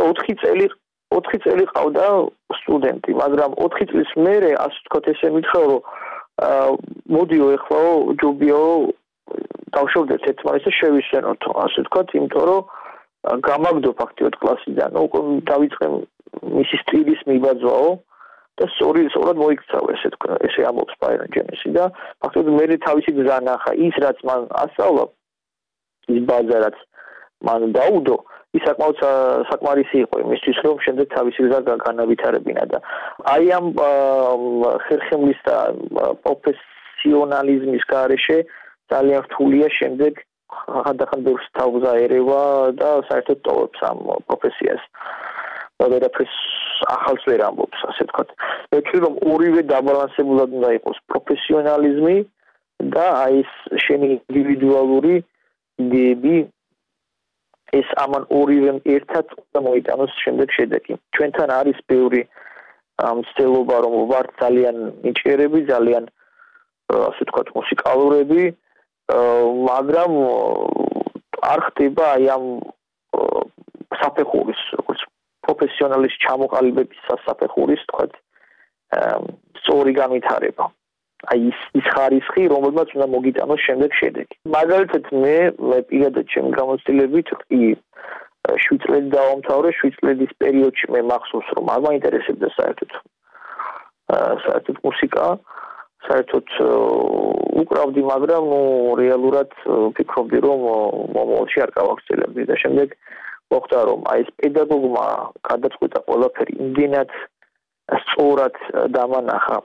4 წელი ყავდა სტუდენტი მაგრამ 4 წლის მერე ასე ვთქვათ ესე მითხრა რომ მოდიო ეხლაო ჯობიაო დავშოვდეთ ერთმანეთს და შევისვენოთ ასე ვთქვათ იმიტომ რომ გამაგდო ფაქტიურად კლასიდან უკვე დავიწყე მისი სტილის მიბაძვაო და სწორად მოიქცავა ესე ამბობს ბაინი ჯენისი და ფაქტობრივად მე თავისი გზა ნახა ის რაც მან ასწავლა ის ბაზა რაც მან დაუდო ის საკმარისი იყო იმისთვის რომ შემდეგ თავისი გზა განავითარებინა და აი ამ ხერხემლის და პროფესიონალიზმის გარეშე ძალიან რთულია შემდეგ ხანდახან ბევრს თავგზა ერევა და საერთოდ ტოვებს ამ პროფესიას და ვერაფერს ახალს ვერ ამბობს ასე ვთქვათ მე ვთვლი რომ ორივე დაბალანსებულად უნდა იყოს პროფესიონალიზმი და აი ეს შენი ინდივიდუალური იდეები ეს ამან ორივემ ერთად უნდა მოიტანოს შემდეგ შედეგი ჩვენთან არის ბევრი მცდელობა რომ ვართ ძალიან ნიჭიერები ძალიან ასე ვთქვათ მუსიკალურები მაგრამ არ ხდება აი ამ საფეხურის როგორც პროფესიონალის ჩამოყალიბების საფეხურის თქვათ სწორი განვითარება აი ის ხარისხი რომელმაც უნდა მოგიტანოს შემდეგ შედეგი მაგალითად მე პირადად ჩემი გამოცდილებით 7 წელი დავამთავრე 7 წლის პერიოდში მე მახსოვს რომ არ მაინტერესებდა საერთოდ მუსიკა საერთოდ უკრავდი მაგრამ რეალურად ვფიქრობდი რომ მომავალში არ გავაგრძელებდი და შემდეგ მოხდა რომ აი ეს პედაგოგმა გადაწყვიტა ყველაფერი იმდენად სწორად დამანახა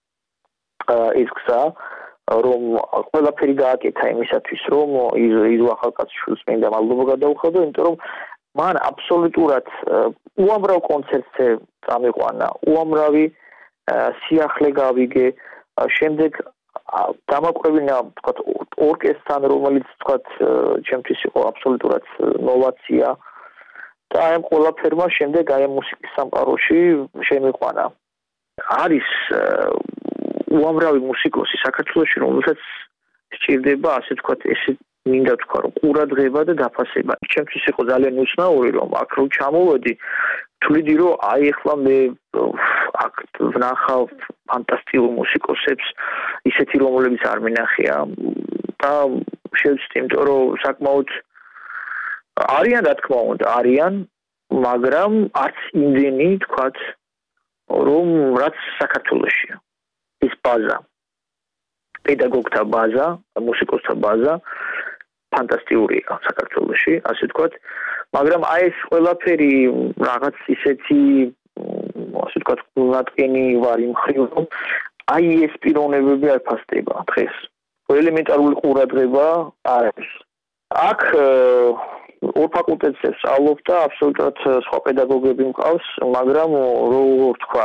ის გზა რომ ყველაფერი გააკეთა იმისათვის რომ ის ახალგაზრდა მინდა მადლობა გადაუხადო იმიტომ რომ მან აბსოლუტურად უამრავ კონცერტზე წამიყვანა უამრავი სიახლე გავიგე შემდეგ დამაკვრევინა თქვათ ორკესტრთან რომელიც თქვათ ჩემთვის იყო აბსოლუტურად ნოვაცია და აი ამ ყველაფერმა შემდეგ აი მუსიკის სამყაროში შემიყვანა არის უამრავი მუსიკოსი საქართველოში რომელსაც სჭირდება ასე ვთქვათ ესე მინდა თქვა რომ ყურადღება და დაფასება ჩემთვის იყო ძალიან უცნაური რომ აქ რო ჩამოვედი თვლიდი რომ აი ახლა მე აქ ვნახავ ფანტასტიკურ მუსიკოსებს ისეთი რომლებიც არ მინახია და შევწდი იმიტომ რომ საკმაოდ არიან რა თქმა უნდა არიან მაგრამ არც იმდენი თქვათ რომ რაც საქართველოშია ის ბაზა პედაგოგთა ბაზა მუსიკოსთა ბაზა ფანტასტიკურია საქართველოში ასე ვთქვათ მაგრამ აი ეს ყველაფერი რაღაც ისეთი ასე ვთქვათ გულნატკენი ვარ იმ ხრივ რომ აი ეს პიროვნებები არ ფასდება დღეს ელემენტარული ყურადღება არის აქ ორ ფაკულტეტზე სწავლობ და აბსოლუტურად სხვა პედაგოგები მყავს მაგრამ როგორ თქვა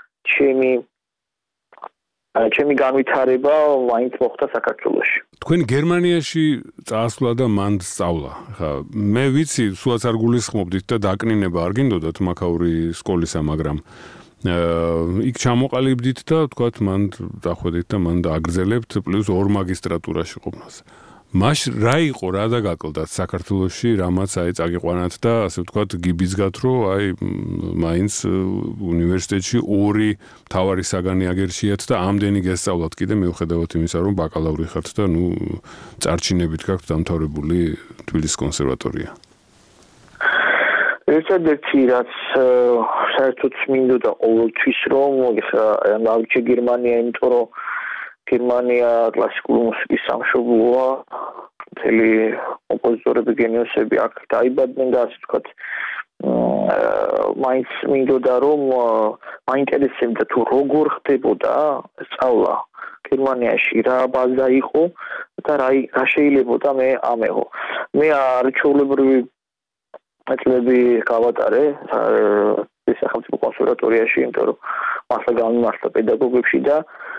ჩემი განვითარება მაინც მოხდა საქართველოში. თქვენ გერმანიაში წაასვლა და მანდ სწავლა. ხა მე ვიცი, სულაც არ გულისხმობდით და დაკნინება არ გინდოდათ მაქაური სკოლისა, მაგრამ იქ ჩამოყალიბდით და თქვათ მანდ დახვედით და მანდ აგრძელებთ პლუს ორ მაგისტრატურაში ყოფნას. მაშ რა იყო რა დაგაკლდათ საქართველოში, რამაც აი წაგიყვანათ და ასე ვთქვათ გიბიძგათ, რომ აი მაინც უნივერსიტეტში ორი მთავარი საგანი აგერჩიათ და ამდენი გესწავლათ კიდე მიუხედავად იმისა, რომ ბაკალავრი ხართ და ნუ წარჩინებით გაქვთ დამთავრებული თბილისის კონსერვატორია. ერთადერთი რაც საერთოდ მინდოდა ყოველთვის რომ მოვიჭე გერმანია, იმიტომ რომ გერმანია კლასიკური მუსიკის სამშობლოა, მთელი კომპოზიტორები, გენიოსები აქ დაიბადნენ და ასე ვთქვათ, მაინც მინდოდა რომ მაინტერესებდა თუ როგორ ხდებოდა სწავლა გერმანიაში, რა ბაზა იყო და რა შეიძლებოდა მე ამეღო. მე არჩეულებრივი წლები გავატარე სახელმწიფო კონსერვატორიაში, იმიტომ რომ მართლა გამიმართლა პედაგოგებში და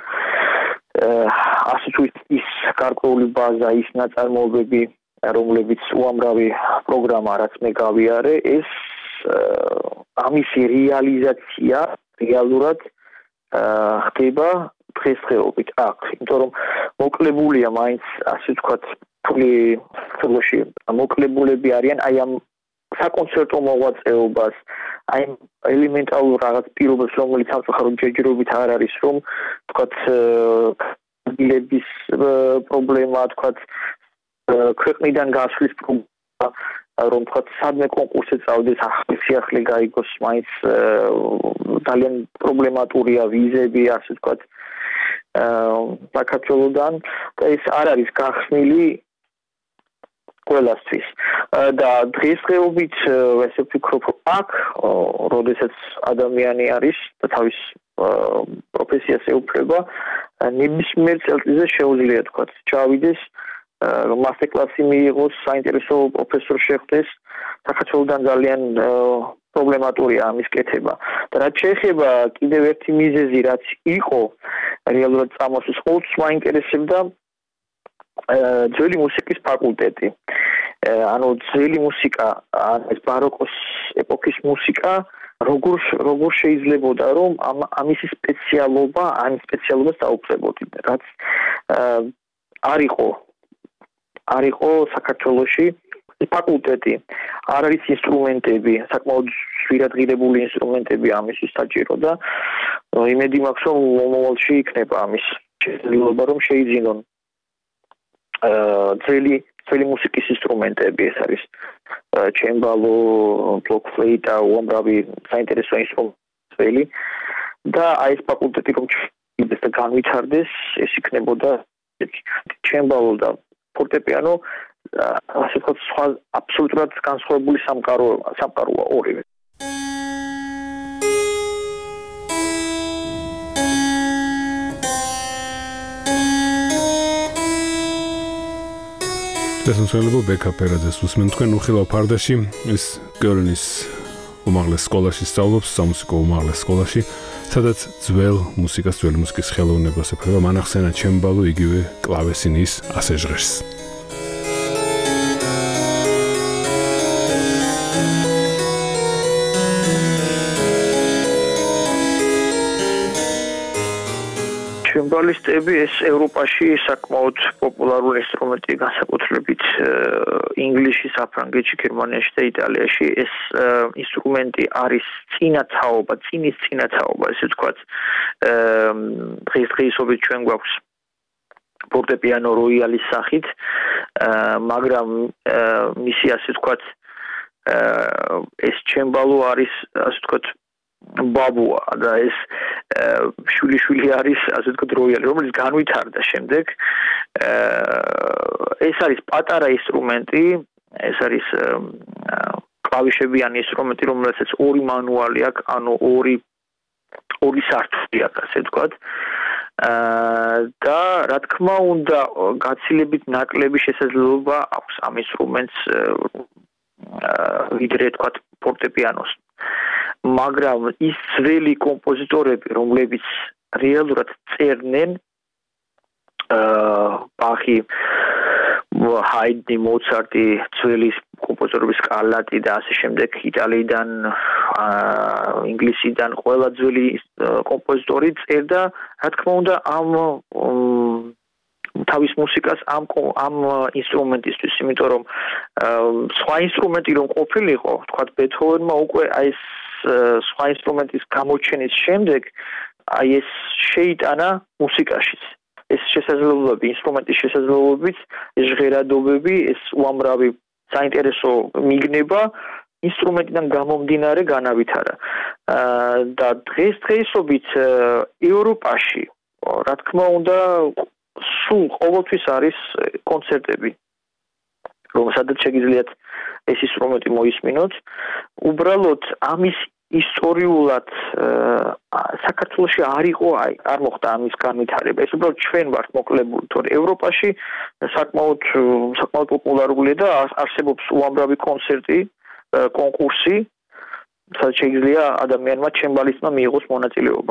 ასე თუ ის გარკვეული ბაზა, ის ნაწარმოებები, რომლებიც უამრავი პროგრამა, რაც მე გავიარე, ეს ამისი რეალიზაცია რეალურად ხდება დღესდღეობით აქ, იმიტომ რომ მოკლებულია მაინც ასე ვთქვათ ფული ხელში მოკლებულები არიან აი ამ საკონცერტო მოღვაწეობას, აი ელემენტარულ რაღაც პირობებს, რომელიც სამწუხაროდ ჯერჯერობით არ არის, რომ ვთქვათ დილების პრობლემა, ვთქვათ ქვეყნიდან გასვლის პრობლემა, რომ ვთქვათ სადმე კონკურსზე წავიდეს, ახალი სიახლე გაიგოს, მაინც ძალიან პრობლემატურია ვიზები, ასე ვთქვათ საქართველოდან და ეს არ არის გახსნილი ყველასთვის და დღესდღეობით ესე ვფიქრობ აქ როდესაც ადამიანი არის და თავის პროფესიას ეუფლება ნებისმიერ წელწადზე შეუძლია თქვა ჩავიდეს მასტერკლასი მიიღოს საინტერესო პროფესორ შეხვდეს საქართველოდან ძალიან პრობლემატურია ამის კეთება და რაც შეეხება კიდევ ერთი მიზეზი რაც იყო რეალურად წამოსვლის ყოველთვის მაინტერესებდა ძველი მუსიკის ფაკულტეტი. ანუ ძველი მუსიკა, ეს ბაროკოს ეპოქის მუსიკა, როგორ შეიძლებოდა რომ ამისი სპეციალობა, ამ სპეციალობას დაუწყებოდით, რაც არ იყო საქართველოში ფაკულტეტი, არ არის ინსტრუმენტები, საკმაოდ ძვირადღირებული ინსტრუმენტები ამისთვის საჭირო და იმედი მაქვს რომ მომავალში იქნება ამის შესაძლებლობა რომ შეიძინონ ძველი მუსიკის ინსტრუმენტები ეს არის ჩემბალო, ბლოკფლეიტა, უამრავი საინტერესო ინსტრუმენტები და აი ეს ფაკულტეტი რომ ჩაიდეს და განვითარდეს, ეს იქნებოდა ჩემბალო და ფორტეპიანო ასე ვთქვათ სხვა აბსოლუტურად განსხვავებული სამყაროა ორივე. დასასრულებლად ბექა პერაძეს უსმენ თქვენ უხილავ ფარდაში ის კოლონის უმაღლეს სკოლაში სწავლობს სამუსიკო უმაღლეს სკოლაში სადაც ძველ მუსიკის ხელოვნებას ეფერება მან ახსენა ჩემბალო იგივე კლავესინის ასე ჟღერს ჩემბალისტები ეს ევროპაში საკმაოდ პოპულარული ინსტრუმენტი განსაკუთრებით ინგლისში, საფრანგეთში, გერმანიაში და იტალიაში ეს ინსტრუმენტი არის წინის წინათაობა, ესე ვთქვათ. დღესდღეობით ჩვენ გვაქვს ფორტეპიანო როიალის სახით, მაგრამ მისი ასე ვთქვათ ეს ჩემბალო არის ასე ვთქვათ ბაბუა და ეს შვილი არის ასე ვთქვათ როიალი რომელიც განვითარდა შემდეგ ეს არის პატარა ინსტრუმენტი ეს არის კლავიშებიანი ინსტრუმენტი რომელსაც ორი მანუალი აქვს ანუ ორი სართული აქვს ასე ვთქვათ და რა თქმა უნდა გაცილებით ნაკლები შესაძლებლობა აქვს ამ ინსტრუმენტს ვიდრე ვთქვათ ფორტეპიანოს მაგრამ ის ძველი კომპოზიტორები, რომლებიც რეალურად წერდნენ ბახი, ჰაიდნი, მოცარტი, ძველი კომპოზიტორების სკარლატი და ასე შემდეგ იტალიიდან, ინგლისიდან ყველა ძველი კომპოზიტორი წერდა, რა თქმა უნდა, ამ თავის მუსიკას ამ ინსტრუმენტისთვის, იმიტომ რომ სხვა ინსტრუმენტი რომ ყოფილიყო, თქვათ ბეთჰოვენმა უკვე აი ეს სხვა ინსტრუმენტის გამოჩენის შემდეგ აი ეს შეიტანა მუსიკაშიც. ეს შესაძლებლობები, ინსტრუმენტის შესაძლებლობებით, ეს ჟღერადობები, ეს უამრავი საინტერესო მიგნება ინსტრუმენტიდან გამომდინარე განავითარა. და დღესდღეობით ევროპაში, რა თქმა უნდა, სულ ყოველთვის არის კონცერტები. რომ სადაც შეგიძლიათ ეს ინსტრუმენტი მოისმინოთ, უბრალოდ ამის ისტორიულად საქართველოში არ მოხდა ამის განვითარება. ეს უბრალოდ ჩვენ ვართ მოკლებული, თორე ევროპაში საკმაოდ პოპულარულია და არსებობს უამრავი კონცერტი, კონკურსი სადაც შეიძლება ადამიანმა ჩემბალისტმა მიიღოს მონაწილეობა.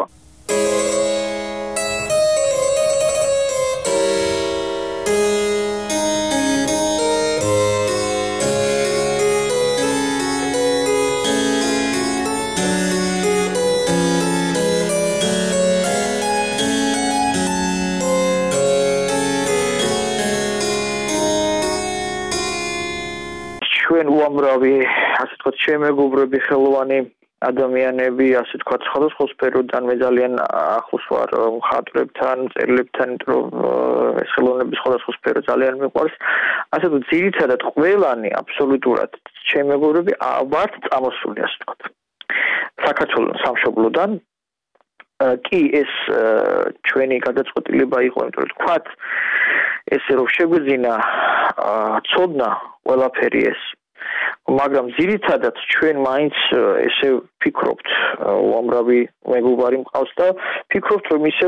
ჩვენ უამრავი, ასე ვთქვათ, შემეგობრები, ხელოვანი ადამიანები, ასე ვთქვათ, სხვადასხვა სფეროდან მე ძალიან ახლოს ვარ მხატვრებთან, მწერლებთან, რომ ეს ხელოვნების სხვადასხვა სფერო ძალიან მიყვარს. ასე თუ ძირითადად ყველანი აბსოლუტურად შემეგობრები ვართ წამოსული, ასე ვთქვათ. საქართველოს სამშობლოდან კი ეს ჩვენი გადაწყვეტილება იყო, იმიტომ რომ თქვათ ესე რომ შეგვეძინა ცოდნა ყველაფერი ეს, მაგრამ ძირითადად ჩვენ მაინც ესე ვფიქრობთ, უამრავი მეგობარი მყავს და ვფიქრობთ, რომ ისევ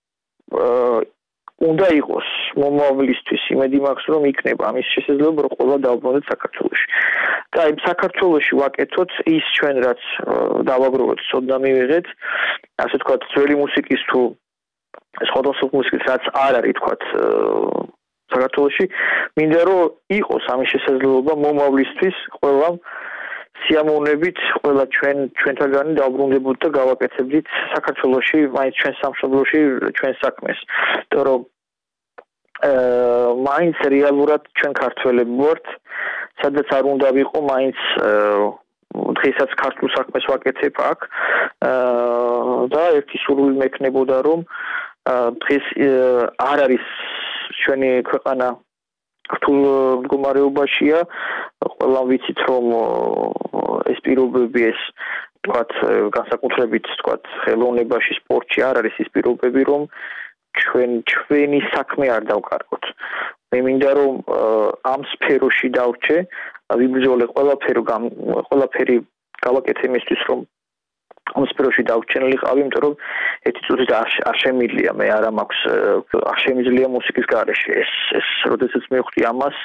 უნდა იყოს მომავლისთვის იმედი მაქვს, რომ იქნება ამის შესაძლებლობა, რომ ყველა დავბრუნდეთ საქართველოში. და იმ საქართველოში ვაკეთოთ ის ჩვენ რაც დავაგროვოთ, ცოდნა მივიღეთ, ასე ვთქვათ, ძველი მუსიკის თუ სხვადასხვა მუსიკის რაც არ არის, თქვათ, საქართველოში, მინდა რომ იყოს ამის შესაძლებლობა მომავლისთვის ყველამ სიამოვნებით ყველა ჩვენთაგანი დავბრუნდებოდეთ და გავაკეთებდით საქართველოში, მაინც ჩვენ სამშობლოში ჩვენ საქმეს. იმიტომ რომ მაინც რეალურად ჩვენ ქართველები ვართ, სადაც არ უნდა ვიყო, მაინც დღესაც ქართულ საქმეს ვაკეთებ აქ და ერთი სურვილი მექნებოდა, რომ დღეს არ არის ჩვენი ქვეყანა რთულ მდგომარეობაშია, ყველამ ვიცით, რომ ეს პირობები ეს თქვათ განსაკუთრებით თქვათ ხელოვნებაში, სპორტში არ არის ის პირობები, რომ ჩვენი საქმე არ დავკარგოთ. მე მინდა რომ ამ სფეროში დავრჩე, ვიბრძოლე ყველაფერი გავაკეთე იმისთვის, რომ ამ სფეროში დავჩენილიყავი, იმიტომ რომ ერთი წუთით არ შემიძლია, მე არა მაქვს, არ შემიძლია მუსიკის გარეშე ეს როდესაც მივხვდი ამას,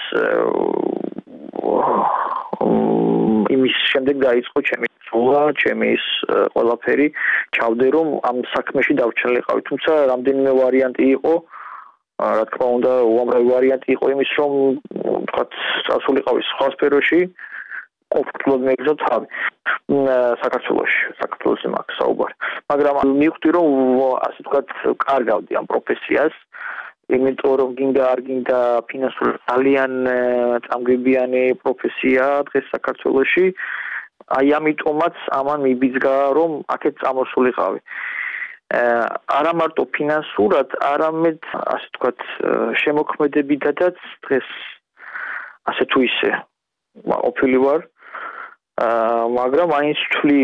იმის შემდეგ დაიწყო ჩემი ცოლა, ჩემი ის ყველაფერი, ჩავდე რომ ამ საქმეში დავჩენილიყავი, თუმცა რამდენიმე ვარიანტი იყო, რა თქმა უნდა, უამრავი ვარიანტი იყო იმის, რომ თქვათ წასულიყავი სხვა სფეროში, კონკრეტულად მეგზო თავი საქართველოში მაქვს საუბარი. მაგრამ მივხვდი რომ ასე ვთქვათ კარგავდი ამ პროფესიას, იმიტომ რომ გინდა არ გინდა ფინანსურად ძალიან წამგებიანი პროფესია დღეს საქართველოში. აი ამიტომაც ამან მიბიძგა რომ აქეთ წამოსულიყავი. არა მარტო ფინანსურად, არამედ ასე ვთქვათ შემოქმედებითადაც დღეს ასე თუ ისე ყოფილი ვარ. მაგრამ მაინც ვთვლი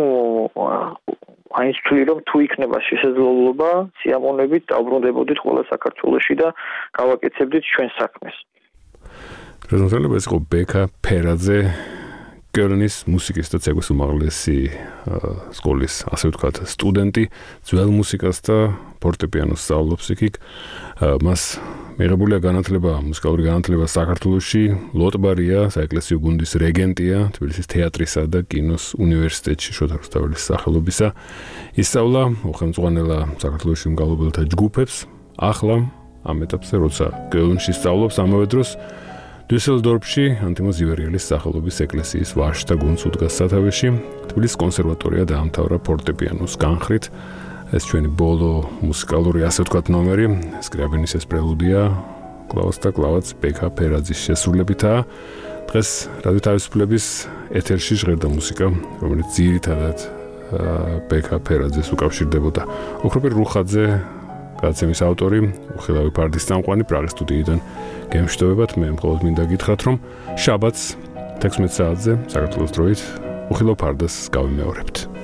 რომ თუ იქნება შესაძლებლობა სიამოვნებით დავბრუნდებოდით ყველა საქართველოში და გავაკეთებდით ჩვენ საქმეს. რეზონსალება იყო ბექა ფერაძე, კელნის მუსიკის და ცეკვის უმაღლესი სკოლის, ასე ვთქვათ, სტუდენტი, ძველ მუსიკას და ფორტეპიანოს სწავლობს იქ. მას მიღებულია განათლება, მუსიკალური განათლება საქართველოში, ლოტბარია, საეკლესიო გუნდის რეგენტია, თბილისის თეატრისა და კინოს უნივერსიტეტში შოთა რუსთაველის სახელობისა. ისწავლა უხელმძღვანელა საქართველოში მგალობელთა ჯგუფებს. ახლა ამ ეტაპზე, როცა კელნში სწავლობს, ამავე დროს დუსელდორფში ანტიმო ზივერიელის სახელობის ეკლესიის ვაჟთა გუნდს უდგას სათავეში. თბილისის კონსერვატორია დაამთავრა ფორტეპიანოს განხრით. ეს ჩვენი ბოლო მუსიკალური, ასე ვთქვათ, ნომერი, სკრიაბინის ეს პრელუდია, კლავაც და კლავაც ბექა ფერაძის შესრულებითაა. დღეს რადიო თავისუფლების ეთერში ჟღერდა მუსიკა, რომელიც ძირითადად ბექა ფერაძეს უკავშირდებოდა. ოქროპირ რუხაძე, გადაცემის ავტორი, უხილავი ფარდის წამყვანი პრაღის სტუდიიდან გემშვიდობებათ. მე მხოლოდ მინდა გითხრათ, რომ შაბათს 16 საათზე საქართველოს დროით უხილავ ფარდას გავიმეორებთ.